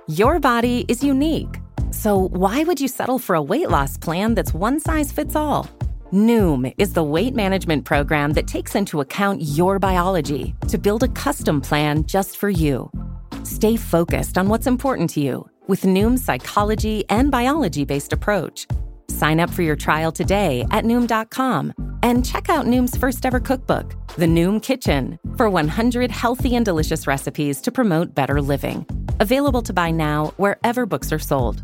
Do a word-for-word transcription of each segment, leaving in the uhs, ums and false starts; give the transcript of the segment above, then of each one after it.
Your body is unique. So why would you settle for a weight loss plan that's one size fits all? Noom is the weight management program that takes into account your biology to build a custom plan just for you. Stay focused on what's important to you with Noom's psychology and biology-based approach. Sign up for your trial today at Noom dot com and check out Noom's first ever cookbook, The Noom Kitchen, for one hundred healthy and delicious recipes to promote better living. Available to buy now wherever books are sold.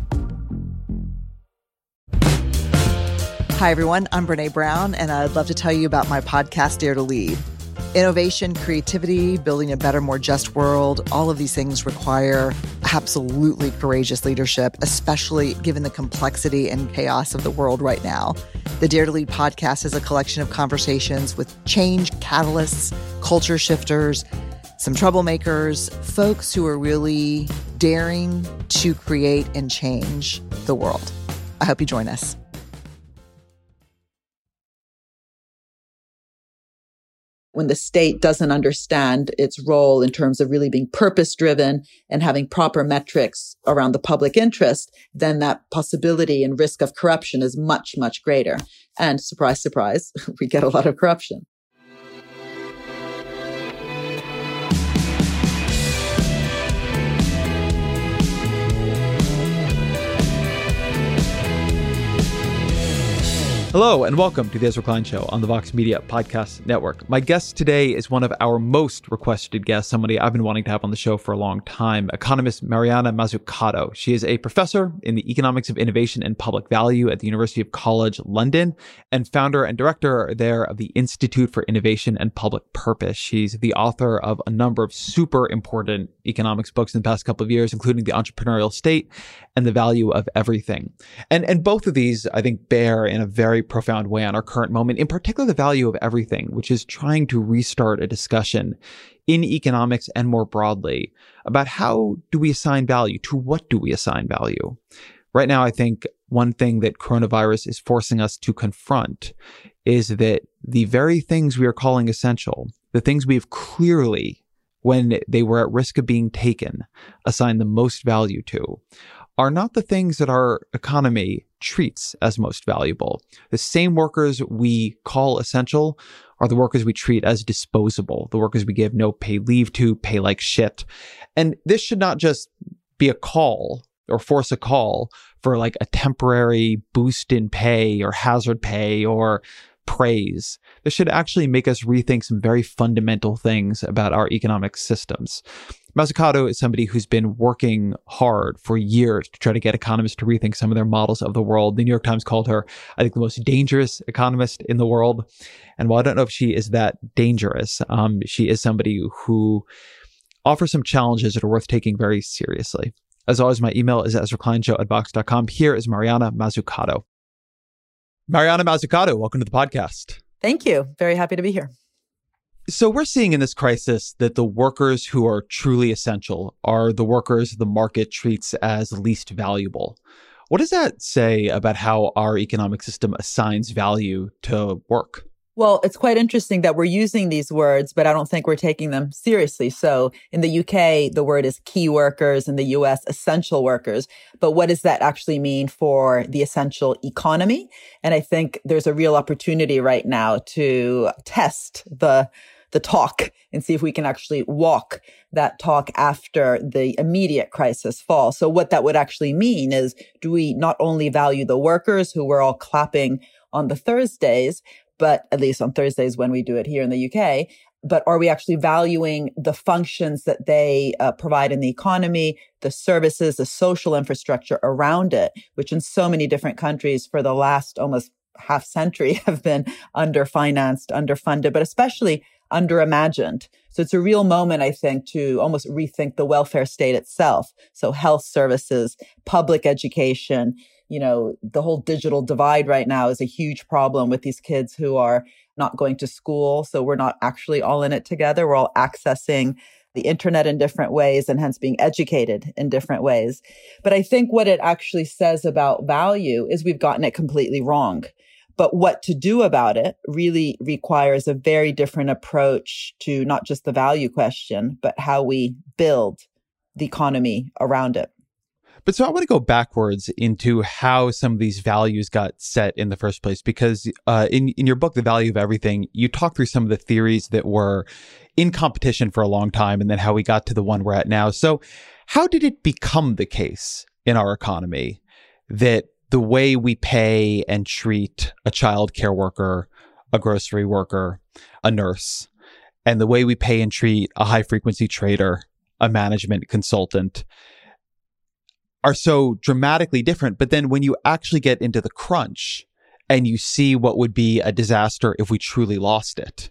Hi, everyone. I'm Brene Brown, and I'd love to tell you about my podcast, Dare to Lead. Innovation, creativity, building a better, more just world, all of these things require absolutely courageous leadership, especially given the complexity and chaos of the world right now. The Dare to Lead podcast is a collection of conversations with change catalysts, culture shifters, some troublemakers, folks who are really daring to create and change the world. I hope you join us. When the state doesn't understand its role in terms of really being purpose-driven and having proper metrics around the public interest, then that possibility and risk of corruption is much, much greater. And surprise, surprise, we get a lot of corruption. Hello and welcome to the Ezra Klein Show on the Vox Media Podcast Network. My guest today is one of our most requested guests, somebody I've been wanting to have on the show for a long time, economist Mariana Mazzucato. She is a professor in the economics of innovation and public value at the University of College London and founder and director there of the Institute for Innovation and Public Purpose. She's the author of a number of super important economics books in the past couple of years, including The Entrepreneurial State and The Value of Everything. And, and both of these, I think, bear in a very profound way on our current moment, in particular the value of everything, which is trying to restart a discussion in economics and more broadly about how do we assign value, to what do we assign value. Right now, I think one thing that coronavirus is forcing us to confront is that the very things we are calling essential, the things we have clearly, when they were at risk of being taken, assigned the most value to, are not the things that our economy treats as most valuable. The same workers we call essential are the workers we treat as disposable, the workers we give no paid leave to, pay like shit. And this should not just be a call or force a call for like a temporary boost in pay or hazard pay or praise. This should actually make us rethink some very fundamental things about our economic systems. Mazzucato is somebody who's been working hard for years to try to get economists to rethink some of their models of the world. The New York Times called her, I think, the most dangerous economist in the world. And while I don't know if she is that dangerous, um, she is somebody who offers some challenges that are worth taking very seriously. As always, my email is ezra klein show at vox dot com. Here is Mariana Mazzucato. Mariana Mazzucato, welcome to the podcast. Thank you. Very happy to be here. So we're seeing in this crisis that the workers who are truly essential are the workers the market treats as least valuable. What does that say about how our economic system assigns value to work? Well, it's quite interesting that we're using these words, but I don't think we're taking them seriously. So in the U K, the word is key workers. In the U S, essential workers. But what does that actually mean for the essential economy? And I think there's a real opportunity right now to test the the talk and see if we can actually walk that talk after the immediate crisis falls. So what that would actually mean is, do we not only value the workers who we're all clapping on the Thursdays, but at least on Thursdays when we do it here in the U K, but are we actually valuing the functions that they uh, provide in the economy, the services, the social infrastructure around it, which in so many different countries for the last almost half century have been underfinanced, underfunded, but especially underimagined. So it's a real moment, I think, to almost rethink the welfare state itself. So health services, public education, you know, the whole digital divide right now is a huge problem with these kids who are not going to school. So we're not actually all in it together. We're all accessing the internet in different ways and hence being educated in different ways. But I think what it actually says about value is we've gotten it completely wrong. But what to do about it really requires a very different approach to not just the value question, but how we build the economy around it. But so I want to go backwards into how some of these values got set in the first place, because uh, in, in your book, The Value of Everything, you talk through some of the theories that were in competition for a long time and then how we got to the one we're at now. So how did it become the case in our economy that the way we pay and treat a child care worker, a grocery worker, a nurse, and the way we pay and treat a high frequency trader, a management consultant, are so dramatically different? But then when you actually get into the crunch and you see what would be a disaster if we truly lost it,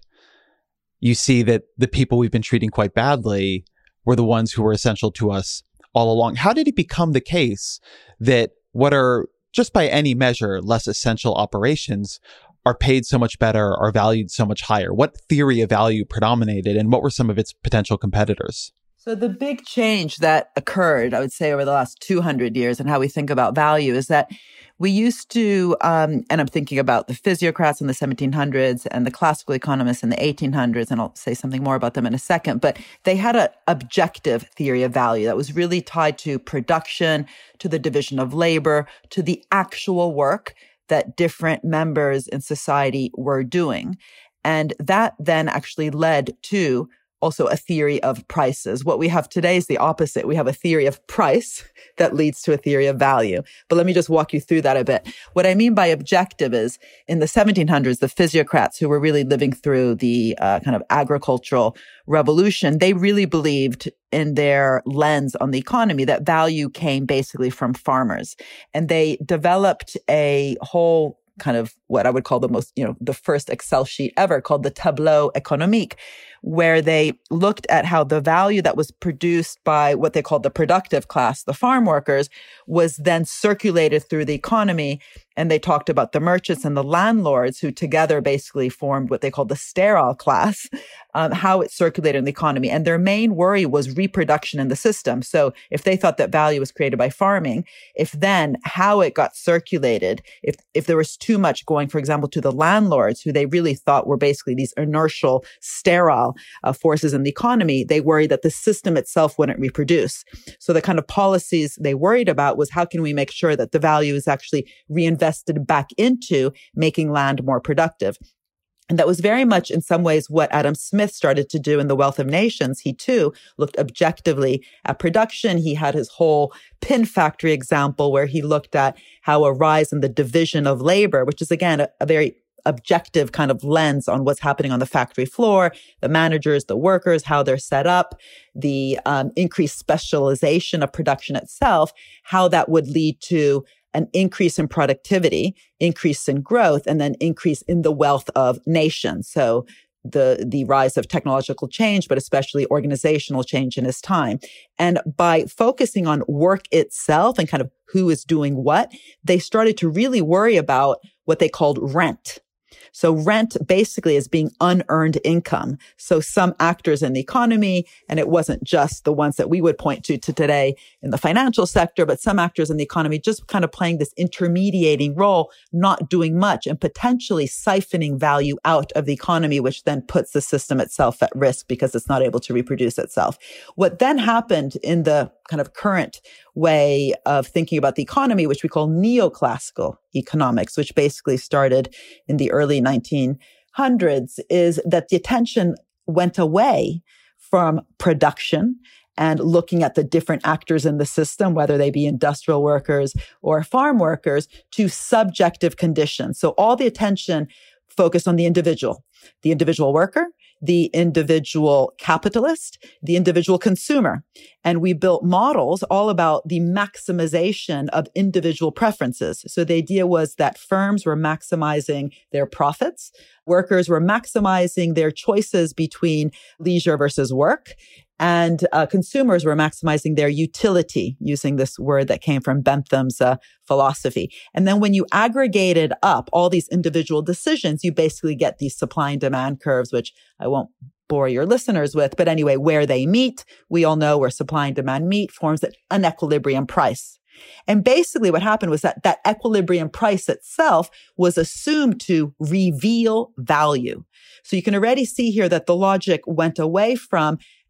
you see that the people we've been treating quite badly were the ones who were essential to us all along. How did it become the case that what are, just by any measure, less essential operations are paid so much better, are valued so much higher? What theory of value predominated, and what were some of its potential competitors? So the big change that occurred, I would say, over the last two hundred years and how we think about value is that we used to, um, and I'm thinking about the physiocrats in the seventeen hundreds and the classical economists in the eighteen hundreds, and I'll say something more about them in a second, but they had an objective theory of value that was really tied to production, to the division of labor, to the actual work that different members in society were doing. And that then actually led to also a theory of prices. What we have today is the opposite. We have a theory of price that leads to a theory of value. But let me just walk you through that a bit. What I mean by objective is in the seventeen hundreds, the physiocrats who were really living through the uh, kind of agricultural revolution, they really believed in their lens on the economy that value came basically from farmers. And they developed a whole kind of what I would call the most, you know, the first Excel sheet ever called the Tableau Économique, where they looked at how the value that was produced by what they called the productive class, the farm workers, was then circulated through the economy. And they talked about the merchants and the landlords who together basically formed what they called the sterile class, um, how it circulated in the economy. And their main worry was reproduction in the system. So if they thought that value was created by farming, if then how it got circulated, if, if there was too much going, for example, to the landlords, who they really thought were basically these inertial, sterile uh, forces in the economy, they worried that the system itself wouldn't reproduce. So the kind of policies they worried about was how can we make sure that the value is actually reinvested back into making land more productive. And that was very much in some ways what Adam Smith started to do in The Wealth of Nations. He too looked objectively at production. He had his whole pin factory example where he looked at how a rise in the division of labor, which is again a, a very objective kind of lens on what's happening on the factory floor, the managers, the workers, how they're set up, the um, increased specialization of production itself, how that would lead to an increase in productivity, increase in growth, and then increase in the wealth of nations. So the, the rise of technological change, but especially organizational change in his time. And by focusing on work itself and kind of who is doing what, they started to really worry about what they called rent. So rent basically is being unearned income. So some actors in the economy, and it wasn't just the ones that we would point to, to today in the financial sector, but some actors in the economy just kind of playing this intermediating role, not doing much and potentially siphoning value out of the economy, which then puts the system itself at risk because it's not able to reproduce itself. What then happened in the kind of current way of thinking about the economy, which we call neoclassical economics, which basically started in the early nineteen hundreds, is that the attention went away from production and looking at the different actors in the system, whether they be industrial workers or farm workers, to subjective conditions. So all the attention focused on the individual, the individual worker, the individual capitalist, the individual consumer. And we built models all about the maximization of individual preferences. So the idea was that firms were maximizing their profits, workers were maximizing their choices between leisure versus work, and uh, consumers were maximizing their utility, using this word that came from Bentham's uh, philosophy. And then when you aggregated up all these individual decisions, you basically get these supply and demand curves, which I won't bore your listeners with. But anyway, where they meet, we all know where supply and demand meet, forms an equilibrium price. And basically what happened was that that equilibrium price itself was assumed to reveal value. So you can already see here that the logic went away from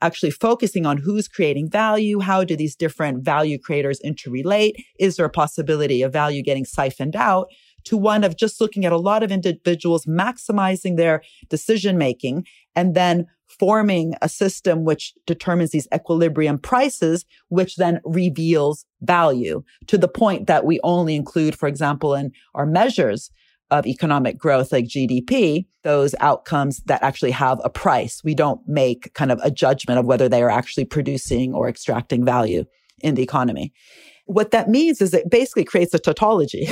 actually focusing on who's creating value, how do these different value creators interrelate, is there a possibility of value getting siphoned out, to one of just looking at a lot of individuals maximizing their decision-making and then forming a system which determines these equilibrium prices, which then reveals value to the point that we only include, for example, in our measures of economic growth like G D P, those outcomes that actually have a price. We don't make kind of a judgment of whether they are actually producing or extracting value in the economy. What that means is it basically creates a tautology.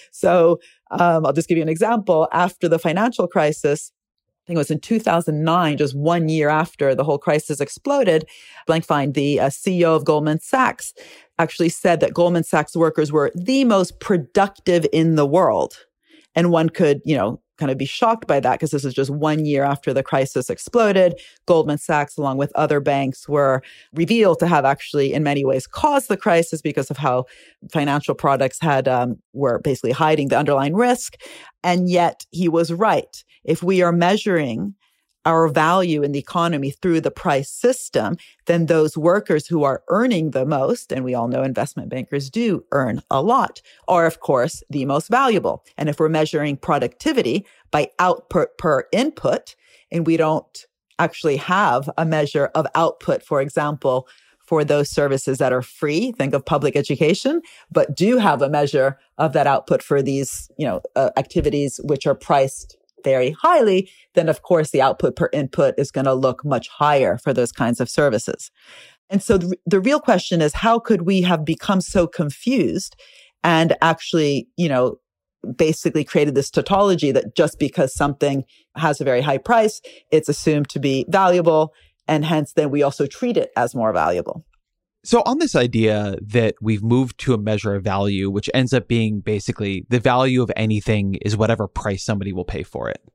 so um, I'll just give you an example. After the financial crisis, I think it was in two thousand nine, just one year after the whole crisis exploded, Blankfein, the uh, C E O of Goldman Sachs, actually said that Goldman Sachs workers were the most productive in the world. And one could, you know, kind of be shocked by that because this is just one year after the crisis exploded. Goldman Sachs, along with other banks, were revealed to have actually in many ways caused the crisis because of how financial products had um, were basically hiding the underlying risk. And yet he was right. If we are measuring our value in the economy through the price system, then those workers who are earning the most, and we all know investment bankers do earn a lot, are of course the most valuable. And if we're measuring productivity by output per input, and we don't actually have a measure of output, for example, for those services that are free, think of public education, but do have a measure of that output for these, you know, uh, activities which are priced very highly, then of course the output per input is going to look much higher for those kinds of services. And so the, the real question is, how could we have become so confused and actually, you know, basically created this tautology that just because something has a very high price, it's assumed to be valuable, and hence then we also treat it as more valuable. So on this idea that we've moved to a measure of value, which ends up being basically the value of anything is whatever price somebody will pay for it.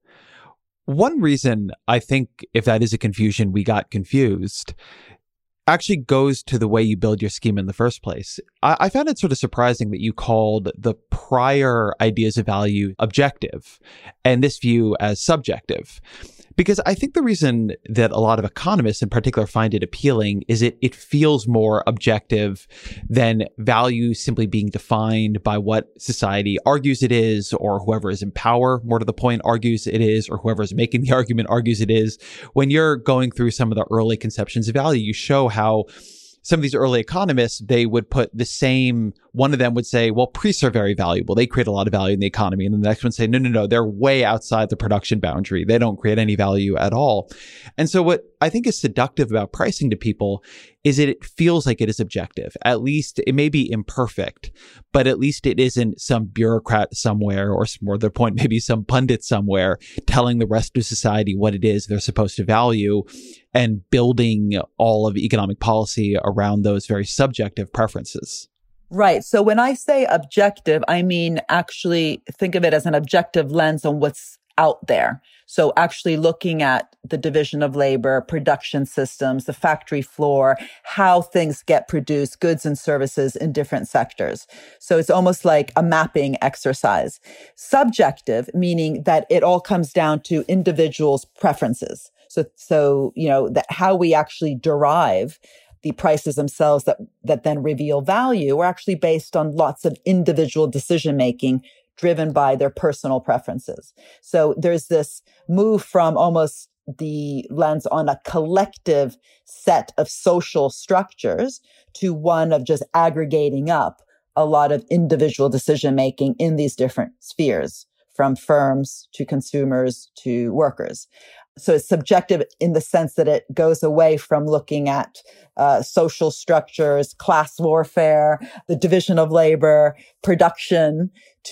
One reason I think if that is a confusion, we got confused, actually goes to the way you build your scheme in the first place. I, I found it sort of surprising that you called the prior ideas of value objective and this view as subjective. Because I think the reason that a lot of economists in particular find it appealing is it it feels more objective than value simply being defined by what society argues it is, or whoever is in power, more to the point, argues it is, or whoever is making the argument argues it is. When you're going through some of the early conceptions of value, you show how some of these early economists, they would put the same, one of them would say, well, priests are very valuable. They create a lot of value in the economy. And then the next one would say, no, no, no, they're way outside the production boundary. They don't create any value at all. And so what I think is seductive about pricing to people is that it feels like it is objective. At least it may be imperfect, but at least it isn't some bureaucrat somewhere, or more to the point, maybe some pundit somewhere telling the rest of society what it is they're supposed to value and building all of economic policy around those very subjective preferences. Right. So when I say objective, I mean actually think of it as an objective lens on what's out there. So actually looking at the division of labor, production systems, the factory floor, how things get produced, goods and services in different sectors. So it's almost like a mapping exercise. Subjective, meaning that it all comes down to individuals' preferences. So, so, you know, that how we actually derive the prices themselves that, that then reveal value are actually based on lots of individual decision-making driven by their personal preferences. So there's this move from almost the lens on a collective set of social structures to one of just aggregating up a lot of individual decision-making in these different spheres, from firms to consumers to workers. So it's subjective in the sense that it goes away from looking at uh, social structures, class warfare, the division of labor, production,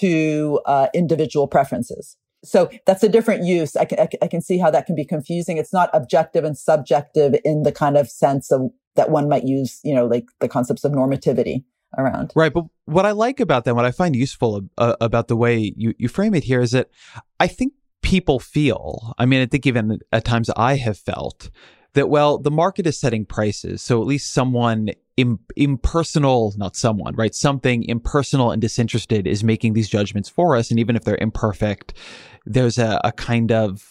to uh, individual preferences. So that's a different use. I can, I can see how that can be confusing. It's not objective and subjective in the kind of sense of that one might use, you know, like the concepts of normativity around. Right. But what I like about that, what I find useful uh, about the way you, you frame it here is that I think people feel, I mean, I think even at times I have felt that, well, the market is setting prices. So at least someone im- impersonal, not someone, right? Something impersonal and disinterested is making these judgments for us. And even if they're imperfect, there's a, a kind of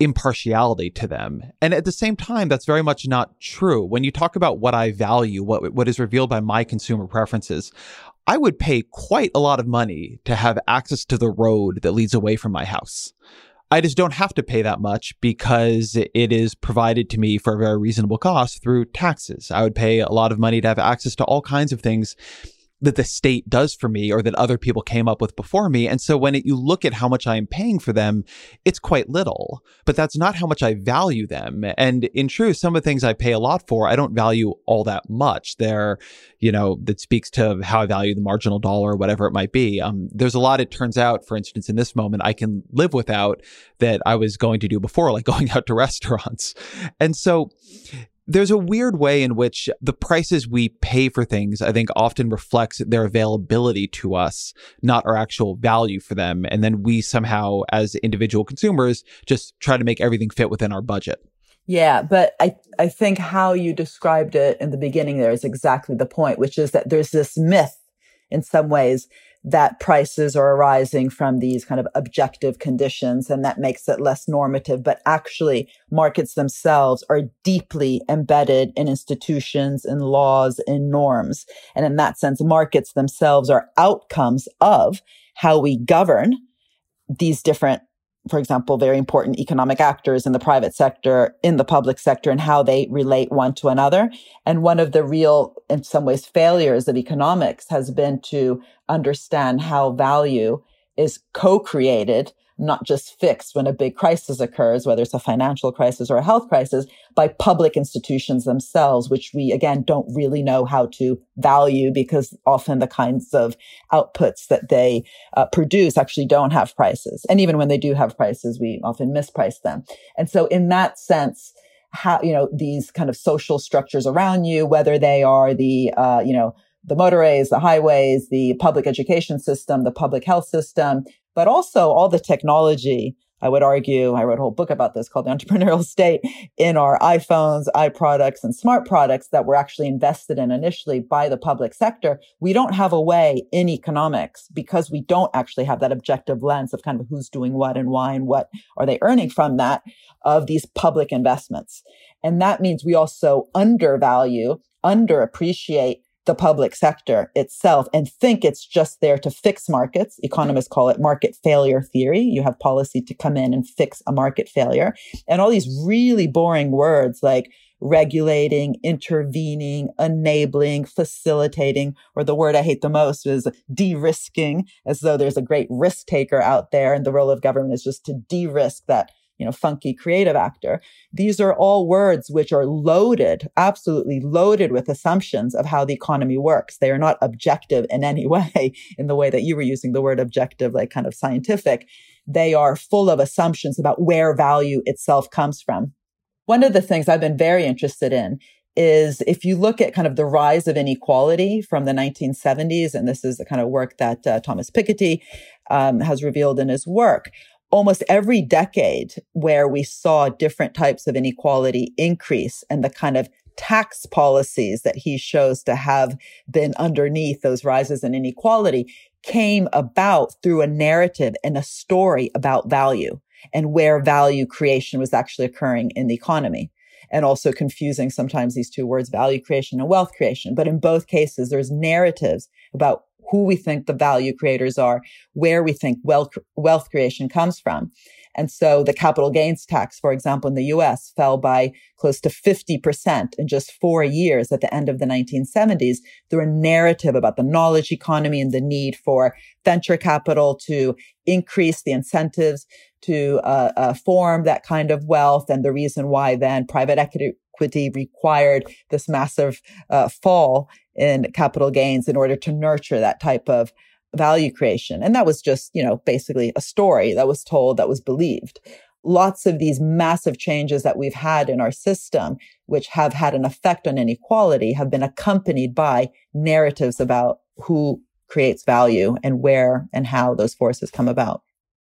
impartiality to them. And at the same time, that's very much not true. When you talk about what I value, what what is revealed by my consumer preferences, I would pay quite a lot of money to have access to the road that leads away from my house. I just don't have to pay that much because it is provided to me for a very reasonable cost through taxes. I would pay a lot of money to have access to all kinds of things that the state does for me or that other people came up with before me. And so when it, you look at how much I'm paying for them, it's quite little, but that's not how much I value them. And in truth, some of the things I pay a lot for, I don't value all that much. They're, you know, that speaks to how I value the marginal dollar or whatever it might be. Um, there's a lot, it turns out, for instance, in this moment, I can live without that I was going to do before, like going out to restaurants. And so there's a weird way in which the prices we pay for things, I think, often reflects their availability to us, not our actual value for them. And then we somehow, as individual consumers, just try to make everything fit within our budget. Yeah, but I, I think how you described it in the beginning there is exactly the point, which is that there's this myth in some ways that prices are arising from these kind of objective conditions, and that makes it less normative. But actually, markets themselves are deeply embedded in institutions, in laws, in norms. And in that sense, markets themselves are outcomes of how we govern these different, for example, very important economic actors in the private sector, in the public sector, and how they relate one to another. And one of the real, in some ways, failures of economics has been to understand how value is co-created, not just fixed when a big crisis occurs, whether it's a financial crisis or a health crisis, by public institutions themselves, which we, again, don't really know how to value because often the kinds of outputs that they uh, produce actually don't have prices. And even when they do have prices, we often misprice them. And so in that sense, how, you know, these kind of social structures around you, whether they are the, uh, you know, the motorways, the highways, the public education system, the public health system, but also all the technology. I would argue, I wrote a whole book about this called The Entrepreneurial State, in our iPhones, iProducts, and smart products that were actually invested in initially by the public sector. We don't have a way in economics, because we don't actually have that objective lens of kind of who's doing what and why and what are they earning from that, of these public investments. And that means we also undervalue, underappreciate the public sector itself and think it's just there to fix markets. Economists call it market failure theory. You have policy to come in and fix a market failure. And all these really boring words like regulating, intervening, enabling, facilitating, or the word I hate the most is de-risking, as though there's a great risk taker out there and the role of government is just to de-risk that, you know, funky creative actor. These are all words which are loaded, absolutely loaded with assumptions of how the economy works. They are not objective in any way, in the way that you were using the word objective, like kind of scientific. They are full of assumptions about where value itself comes from. One of the things I've been very interested in is if you look at kind of the rise of inequality from the nineteen seventies, and this is the kind of work that uh, Thomas Piketty um, has revealed in his work, almost every decade where we saw different types of inequality increase and the kind of tax policies that he shows to have been underneath those rises in inequality came about through a narrative and a story about value and where value creation was actually occurring in the economy. And also confusing sometimes these two words, value creation and wealth creation. But in both cases, there's narratives about who we think the value creators are, where we think wealth, wealth creation comes from. And so the capital gains tax, for example, in the U S fell by close to fifty percent in just four years at the end of the nineteen seventies through a narrative about the knowledge economy and the need for venture capital to increase the incentives to uh, uh, form that kind of wealth, and the reason why then private equity equity required this massive uh, fall in capital gains in order to nurture that type of value creation. And that was just, you know, basically a story that was told, that was believed. Lots of these massive changes that we've had in our system, which have had an effect on inequality, have been accompanied by narratives about who creates value and where and how those forces come about.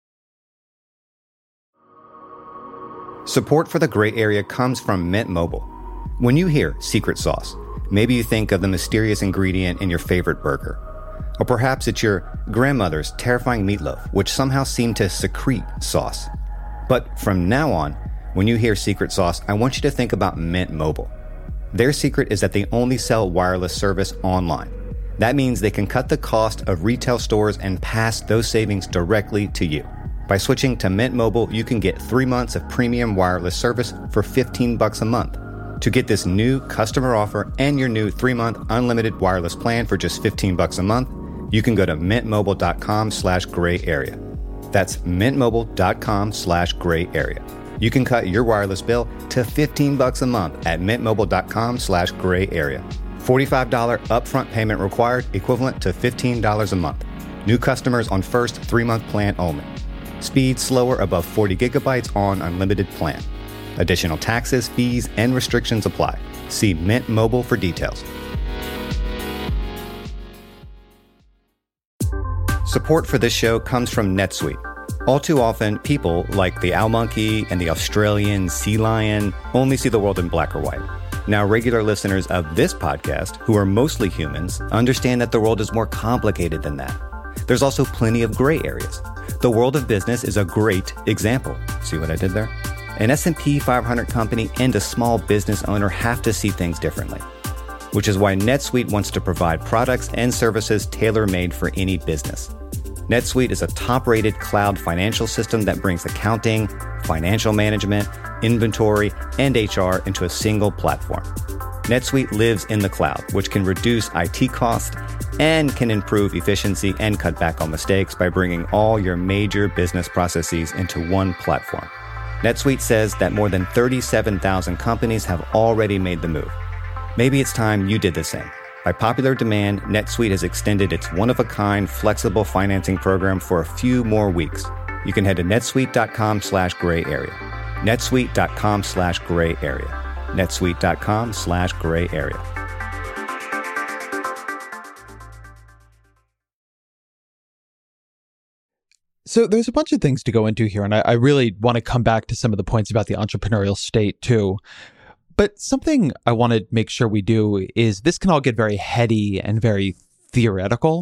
Support for The Gray Area comes from Mint Mobile. When you hear secret sauce, maybe you think of the mysterious ingredient in your favorite burger. Or perhaps it's your grandmother's terrifying meatloaf, which somehow seemed to secrete sauce. But from now on, when you hear secret sauce, I want you to think about Mint Mobile. Their secret is that they only sell wireless service online. That means they can cut the cost of retail stores and pass those savings directly to you. By switching to Mint Mobile, you can get three months of premium wireless service for fifteen bucks a month. To get this new customer offer and your new three-month unlimited wireless plan for just fifteen bucks a month, you can go to mintmobile.com slash gray area. That's mintmobile.com slash gray area. You can cut your wireless bill to fifteen bucks a month at mintmobile.com slash gray area. forty-five dollars upfront payment required, equivalent to fifteen dollars a month. New customers on first three-month plan only. Speed slower above forty gigabytes on unlimited plan. Additional taxes, fees, and restrictions apply. See Mint Mobile for details. Support for this show comes from NetSuite. All too often, people like the owl monkey and the Australian sea lion only see the world in black or white. Now, regular listeners of this podcast, who are mostly humans, understand that the world is more complicated than that. There's also plenty of gray areas. The world of business is a great example. See what I did there? An S and P five hundred company and a small business owner have to see things differently, which is why NetSuite wants to provide products and services tailor-made for any business. NetSuite is a top-rated cloud financial system that brings accounting, financial management, inventory, and H R into a single platform. NetSuite lives in the cloud, which can reduce I T costs and can improve efficiency and cut back on mistakes by bringing all your major business processes into one platform. NetSuite says that more than thirty-seven thousand companies have already made the move. Maybe it's time you did the same. By popular demand, NetSuite has extended its one-of-a-kind flexible financing program for a few more weeks. You can head to netsuite.com slash gray area. netsuite.com slash gray area. netsuite.com slash gray area. So there's a bunch of things to go into here, and I, I really want to come back to some of the points about the entrepreneurial state too. But something I want to make sure we do is this can all get very heady and very theoretical.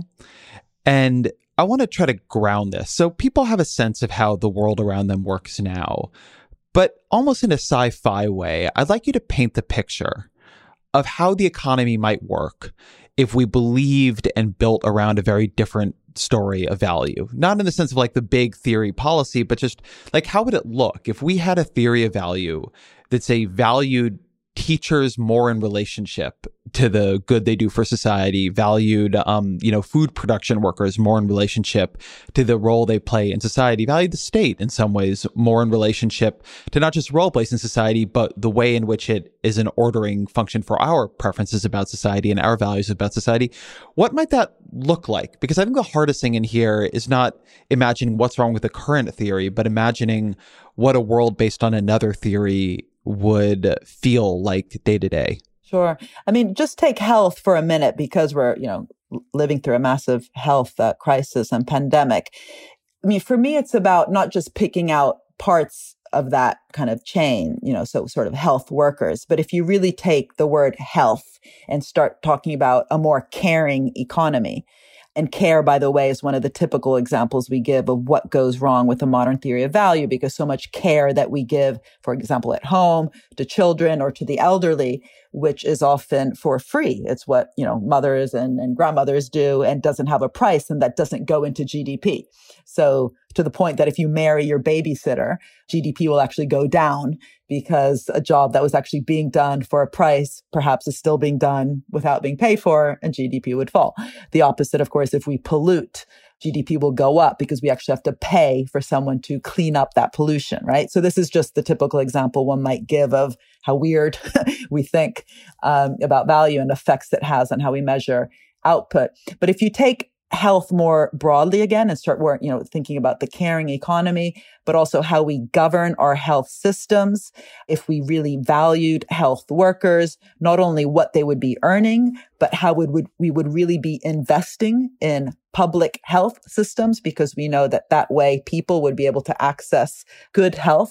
And I want to try to ground this. So people have a sense of how the world around them works now. But almost in a sci-fi way, I'd like you to paint the picture of how the economy might work if we believed and built around a very different story of value. Not in the sense of like the big theory policy, but just like how would it look if we had a theory of value that say valued teachers more in relationship to the good they do for society, valued, um, you know, food production workers more in relationship to the role they play in society, valued the state in some ways more in relationship to not just role plays in society, but the way in which it is an ordering function for our preferences about society and our values about society. What might that look like? Because I think the hardest thing in here is not imagining what's wrong with the current theory, but imagining what a world based on another theory would feel like day to day. Sure. I mean, just take health for a minute because we're, you know, living through a massive health uh, crisis and pandemic. I mean, for me, it's about not just picking out parts of that kind of chain, you know, so sort of health workers. But if you really take the word health and start talking about a more caring economy, and care, by the way, is one of the typical examples we give of what goes wrong with the modern theory of value, because so much care that we give, for example, at home, to children or to the elderly, which is often for free. It's what, you know, mothers and, and grandmothers do and doesn't have a price, and that doesn't go into G D P. So to the point that if you marry your babysitter, G D P will actually go down because a job that was actually being done for a price perhaps is still being done without being paid for, and G D P would fall. The opposite, of course, if we pollute, G D P will go up because we actually have to pay for someone to clean up that pollution, right? So this is just the typical example one might give of how weird we think um, about value and effects it has on how we measure output. But if you take health more broadly again and start, you know, thinking about the caring economy, but also how we govern our health systems. If we really valued health workers, not only what they would be earning, but how would, would we would really be investing in public health systems, because we know that that way people would be able to access good health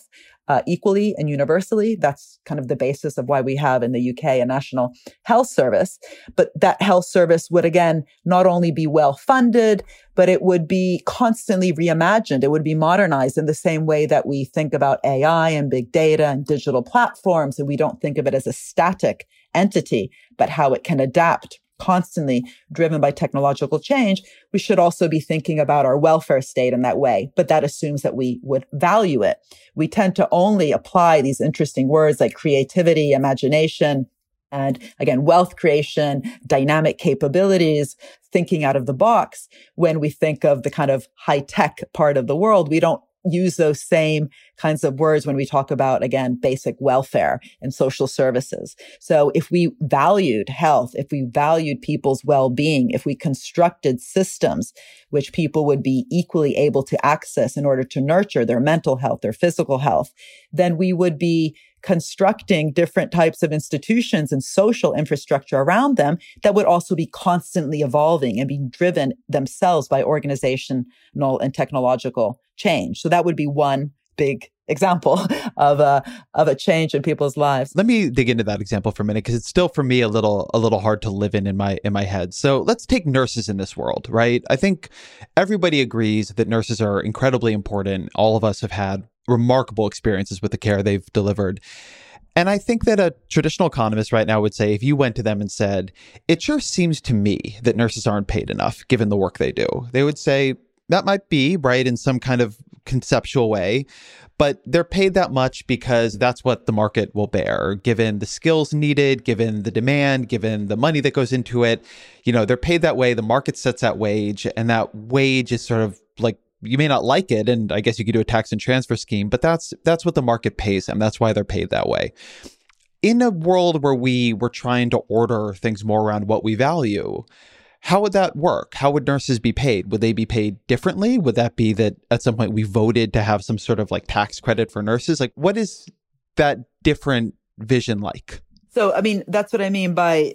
uh, equally and universally. That's kind of the basis of why we have in the U K a national health service. But that health service would, again, not only be well funded, but it would be constantly reimagined. It would be modernized in the same way that we think about A I and big data and digital platforms. And we don't think of it as a static entity, but how it can adapt, constantly driven by technological change. We should also be thinking about our welfare state in that way, but that assumes that we would value it. We tend to only apply these interesting words like creativity, imagination, and again, wealth creation, dynamic capabilities, thinking out of the box. When we think of the kind of high-tech part of the world, we don't use those same kinds of words when we talk about, again, basic welfare and social services. So if we valued health, if we valued people's well-being, if we constructed systems which people would be equally able to access in order to nurture their mental health, their physical health, then we would be constructing different types of institutions and social infrastructure around them that would also be constantly evolving and being driven themselves by organizational and technological change. So that would be one big example of a of a change in people's lives. Let me dig into that example for a minute, because it's still for me a little a little hard to live in in my in my head. So let's take nurses in this world, right? I think everybody agrees that nurses are incredibly important. All of us have had remarkable experiences with the care they've delivered. And I think that a traditional economist right now would say, if you went to them and said, it sure seems to me that nurses aren't paid enough given the work they do, they would say, that might be right in some kind of conceptual way, but they're paid that much because that's what the market will bear, given the skills needed, given the demand, given the money that goes into it. You know, they're paid that way. The market sets that wage, and that wage is sort of like, you may not like it, and I guess you could do a tax and transfer scheme, but that's that's what the market pays them. That's why they're paid that way. In a world where we were trying to order things more around what we value, how would that work? How would nurses be paid? Would they be paid differently? Would that be that at some point we voted to have some sort of like tax credit for nurses? Like, what is that different vision like? So, I mean, that's what I mean by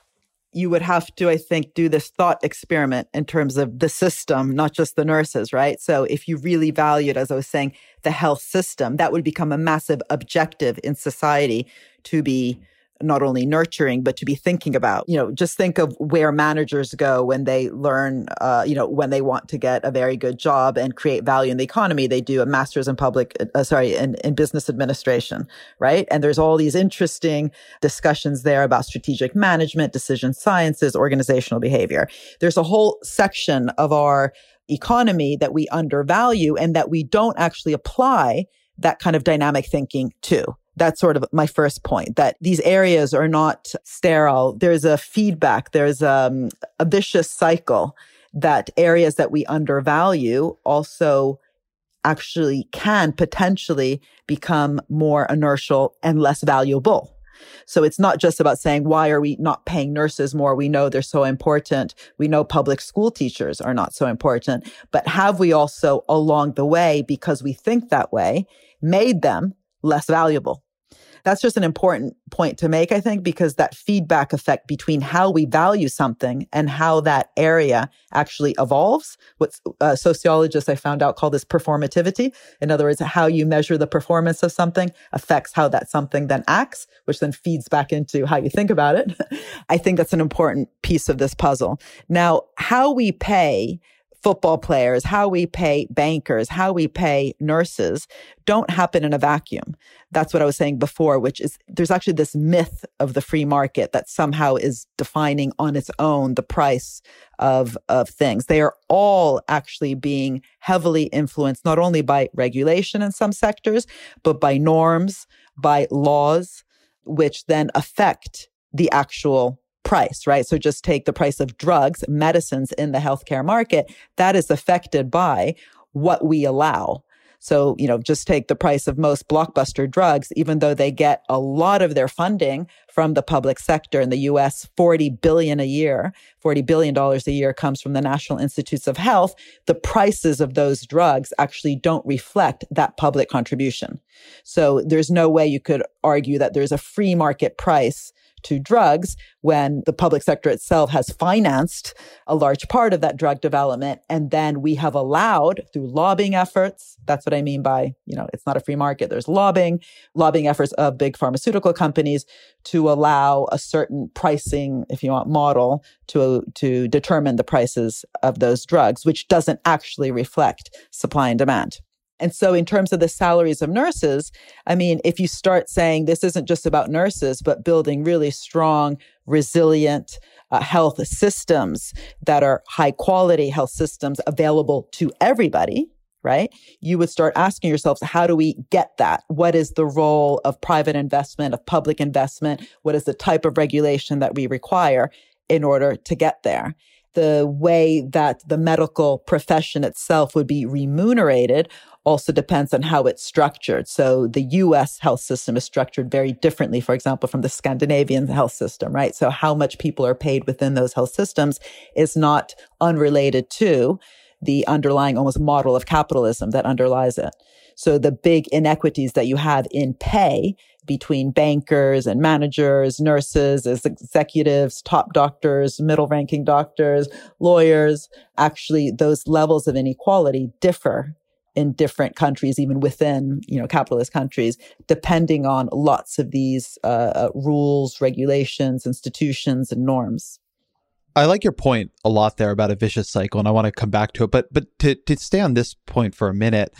you would have to, I think, do this thought experiment in terms of the system, not just the nurses, right? So if you really valued, as I was saying, the health system, that would become a massive objective in society to be not only nurturing, but to be thinking about. You know, just think of where managers go when they learn, uh, you know, when they want to get a very good job and create value in the economy. They do a master's in public, uh, sorry, in, in business administration, right? And there's all these interesting discussions there about strategic management, decision sciences, organizational behavior. There's a whole section of our economy that we undervalue and that we don't actually apply that kind of dynamic thinking to. That's sort of my first point, that these areas are not sterile. There's a feedback. There's um, a vicious cycle that areas that we undervalue also actually can potentially become more inertial and less valuable. So it's not just about saying, why are we not paying nurses more? We know they're so important. We know public school teachers are not so important. But have we also along the way, because we think that way, made them less valuable? That's just an important point to make, I think, because that feedback effect between how we value something and how that area actually evolves, what uh, sociologists I found out call this performativity. In other words, how you measure the performance of something affects how that something then acts, which then feeds back into how you think about it. I think that's an important piece of this puzzle. Now, how we pay football players, how we pay bankers, how we pay nurses don't happen in a vacuum. That's what I was saying before, which is there's actually this myth of the free market that somehow is defining on its own the price of, of things. They are all actually being heavily influenced, not only by regulation in some sectors, but by norms, by laws, which then affect the actual price, right? So just take the price of drugs, medicines in the healthcare market, that is affected by what we allow. So, you know, just take the price of most blockbuster drugs, even though they get a lot of their funding from the public sector. In the U S, forty billion dollars a year, forty billion dollars a year comes from the National Institutes of Health. The prices of those drugs actually don't reflect that public contribution. So there's no way you could argue that there's a free market price to drugs when the public sector itself has financed a large part of that drug development. And then we have allowed through lobbying efforts, that's what I mean by, you know, it's not a free market. There's lobbying, lobbying efforts of big pharmaceutical companies to allow a certain pricing, if you want, model to, to determine the prices of those drugs, which doesn't actually reflect supply and demand. And so in terms of the salaries of nurses, I mean, if you start saying this isn't just about nurses, but building really strong, resilient uh, health systems that are high quality health systems available to everybody, right? You would start asking yourselves, how do we get that? What is the role of private investment, of public investment? What is the type of regulation that we require in order to get there? The way that the medical profession itself would be remunerated also depends on how it's structured. So the U S health system is structured very differently, for example, from the Scandinavian health system, right? So how much people are paid within those health systems is not unrelated to the underlying almost model of capitalism that underlies it. So the big inequities that you have in pay between bankers and managers, nurses, executives, top doctors, middle-ranking doctors, lawyers, actually those levels of inequality differ in different countries, even within, you know, capitalist countries, depending on lots of these uh, rules, regulations, institutions, and norms. I like your point a lot there about a vicious cycle, and I want to come back to it. But but to, to stay on this point for a minute,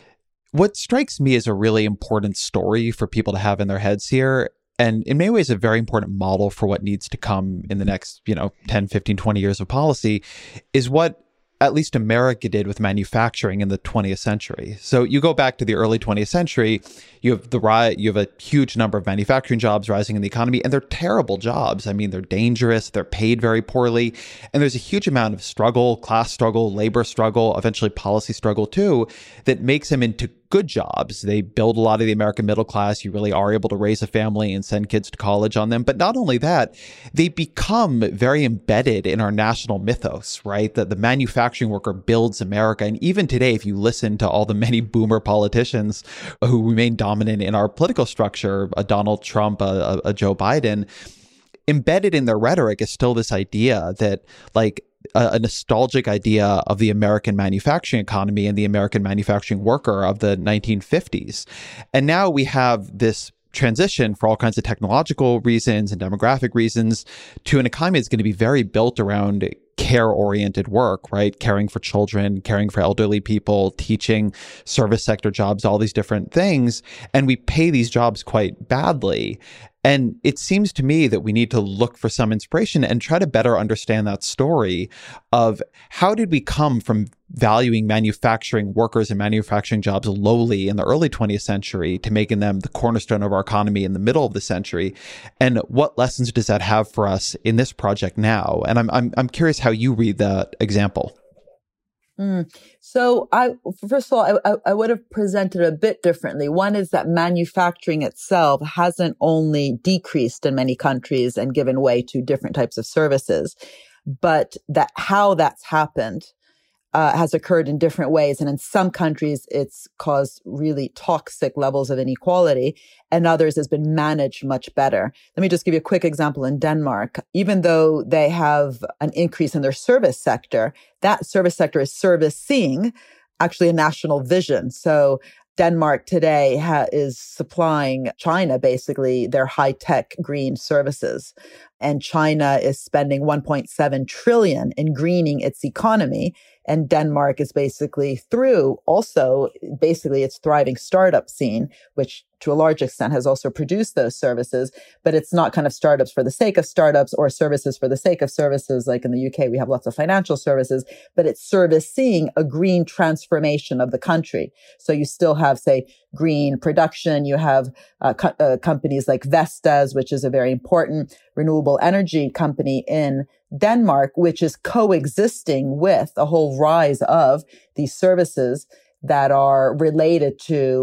what strikes me as a really important story for people to have in their heads here, and in many ways a very important model for what needs to come in the next, you know, ten, fifteen, twenty years of policy, is what at least America did with manufacturing in the twentieth century. So you go back to the early twentieth century, you have the rise, you have a huge number of manufacturing jobs rising in the economy, and they're terrible jobs. I mean, they're dangerous, they're paid very poorly, and there's a huge amount of struggle, class struggle, labor struggle, eventually policy struggle too, that makes them into good jobs. They build a lot of the American middle class. You really are able to raise a family and send kids to college on them. But not only that, they become very embedded in our national mythos, right? That the manufacturing worker builds America. And even today, if you listen to all the many boomer politicians who remain dominant in our political structure, a Donald Trump, a, a Joe Biden, embedded in their rhetoric is still this idea that, like, a, a nostalgic idea of the American manufacturing economy and the American manufacturing worker of the nineteen fifties. And now we have this transition for all kinds of technological reasons and demographic reasons to an economy that's going to be very built around care-oriented work, right? Caring for children, caring for elderly people, teaching, service sector jobs, all these different things. And we pay these jobs quite badly. And it seems to me that we need to look for some inspiration and try to better understand that story of how did we come from valuing manufacturing workers and manufacturing jobs lowly in the early twentieth century to making them the cornerstone of our economy in the middle of the century, and what lessons does that have for us in this project now? And I'm I'm I'm curious how you read that example. Mm. So I, first of all, I, I would have presented a bit differently. One is that manufacturing itself hasn't only decreased in many countries and given way to different types of services, but that how that's happened Uh, has occurred in different ways. And in some countries, it's caused really toxic levels of inequality, and others has been managed much better. Let me just give you a quick example. In Denmark, even though they have an increase in their service sector, that service sector is servicing actually a national vision. So Denmark today ha- is supplying China basically their high-tech green services. And China is spending one point seven trillion in greening its economy. And Denmark is basically through also basically its thriving startup scene, which to a large extent has also produced those services. But it's not kind of startups for the sake of startups or services for the sake of services. Like in the U K, we have lots of financial services, but it's servicing a green transformation of the country. So you still have, say, green production. You have uh, co- uh, companies like Vestas, which is a very important renewable energy company in Denmark, which is coexisting with a whole rise of these services that are related to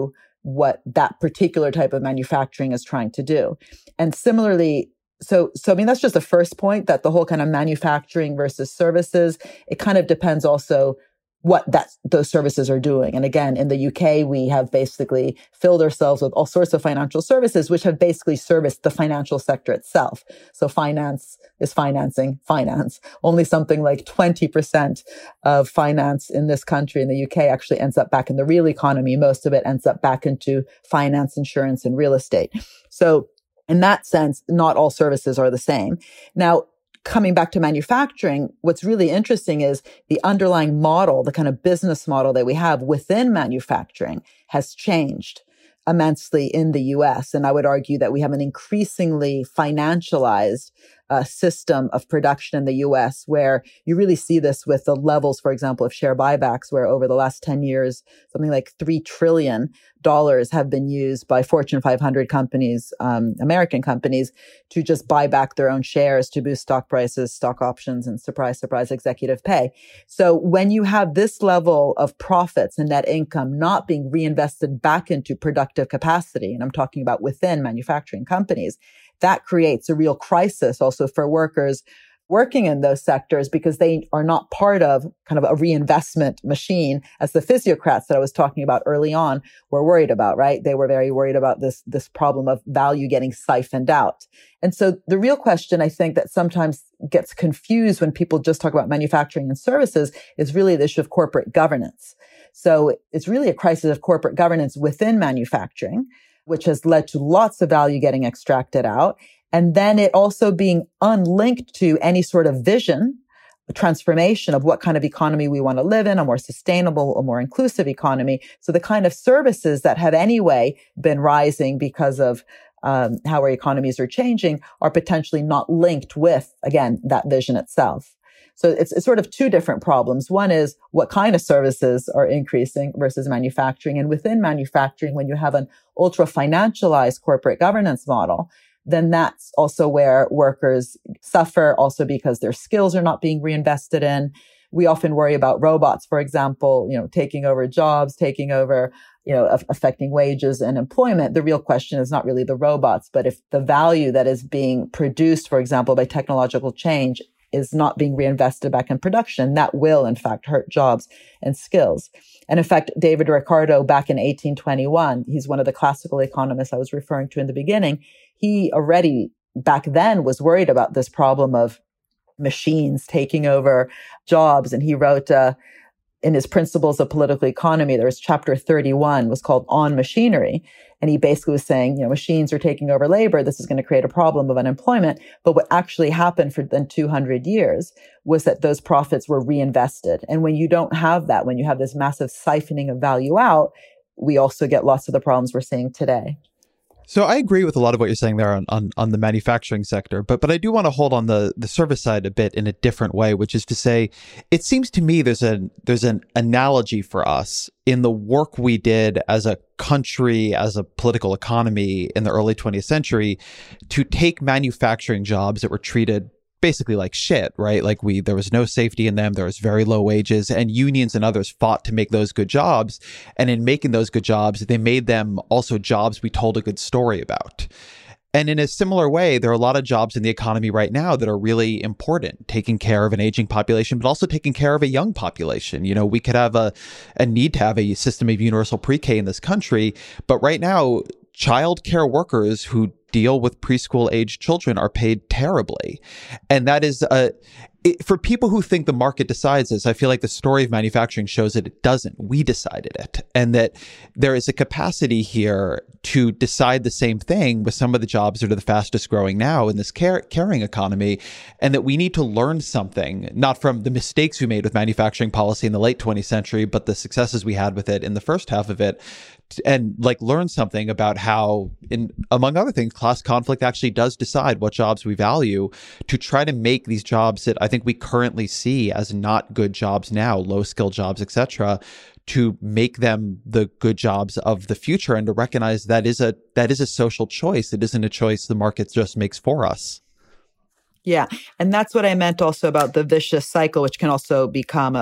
what that particular type of manufacturing is trying to do. And similarly, so, so I mean, that's just the first point, that the whole kind of manufacturing versus services, it kind of depends also what that those services are doing. And again, in the U K, we have basically filled ourselves with all sorts of financial services, which have basically serviced the financial sector itself. So finance is financing finance. Only something like twenty percent of finance in this country, in the U K, actually ends up back in the real economy. Most of it ends up back into finance, insurance, and real estate. So in that sense, not all services are the same. Now, coming back to manufacturing, what's really interesting is the underlying model, the kind of business model that we have within manufacturing has changed immensely in the U S. And I would argue that we have an increasingly financialized uh, system of production in the U S, where you really see this with the levels, for example, of share buybacks, where over the last ten years, something like three trillion dollars have been used by Fortune five hundred companies, um, American companies, to just buy back their own shares to boost stock prices, stock options, and surprise, surprise, executive pay. So when you have this level of profits and net income not being reinvested back into productive capacity, and I'm talking about within manufacturing companies, that creates a real crisis also for workers working in those sectors, because they are not part of kind of a reinvestment machine, as the physiocrats that I was talking about early on were worried about, right? They were very worried about this, this problem of value getting siphoned out. And so the real question, I think, that sometimes gets confused when people just talk about manufacturing and services is really the issue of corporate governance. So it's really a crisis of corporate governance within manufacturing, which has led to lots of value getting extracted out. And then it also being unlinked to any sort of vision, transformation of what kind of economy we want to live in, a more sustainable, a more inclusive economy. So the kind of services that have anyway been rising because of um, how our economies are changing are potentially not linked with, again, that vision itself. So it's, it's sort of two different problems. One is what kind of services are increasing versus manufacturing. And within manufacturing, when you have an ultra financialized corporate governance model, then that's also where workers suffer, also because their skills are not being reinvested in. We often worry about robots, for example, you know, taking over jobs, taking over, you know, affecting wages and employment. The real question is not really the robots, but if the value that is being produced, for example, by technological change is not being reinvested back in production, that will, in fact, hurt jobs and skills. And in fact, David Ricardo, back in eighteen twenty-one, he's one of the classical economists I was referring to in the beginning. He already back then was worried about this problem of machines taking over jobs. And he wrote uh, in his Principles of Political Economy, there was chapter thirty-one, was called On Machinery. And he basically was saying, you know, machines are taking over labor. This is going to create a problem of unemployment. But what actually happened for then two hundred years was that those profits were reinvested. And when you don't have that, when you have this massive siphoning of value out, we also get lots of the problems we're seeing today. So I agree with a lot of what you're saying there on, on, on the manufacturing sector, but but I do want to hold on the, the service side a bit in a different way, which is to say, it seems to me there's a there's an analogy for us in the work we did as a country, as a political economy in the early twentieth century, to take manufacturing jobs that were treated basically like shit, right? Like we, there was no safety in them. There was very low wages, and unions and others fought to make those good jobs. And in making those good jobs, they made them also jobs we told a good story about. And in a similar way, there are a lot of jobs in the economy right now that are really important, taking care of an aging population, but also taking care of a young population. You know, we could have a, a need to have a system of universal pre-K in this country, but right now, child care workers who deal with preschool age children are paid terribly. And that is, uh, it, for people who think the market decides this, I feel like the story of manufacturing shows that it doesn't. We decided it. And that there is a capacity here to decide the same thing with some of the jobs that are the fastest growing now in this care, caring economy. And that we need to learn something, not from the mistakes we made with manufacturing policy in the late twentieth century, but the successes we had with it in the first half of it. And like learn something about how, in among other things, class conflict actually does decide what jobs we value, to try to make these jobs that I think we currently see as not good jobs now, low skill jobs, et cetera, to make them the good jobs of the future, and to recognize that is a that is a social choice. It isn't a choice the market just makes for us. Yeah, and that's what I meant also about the vicious cycle, which can also become a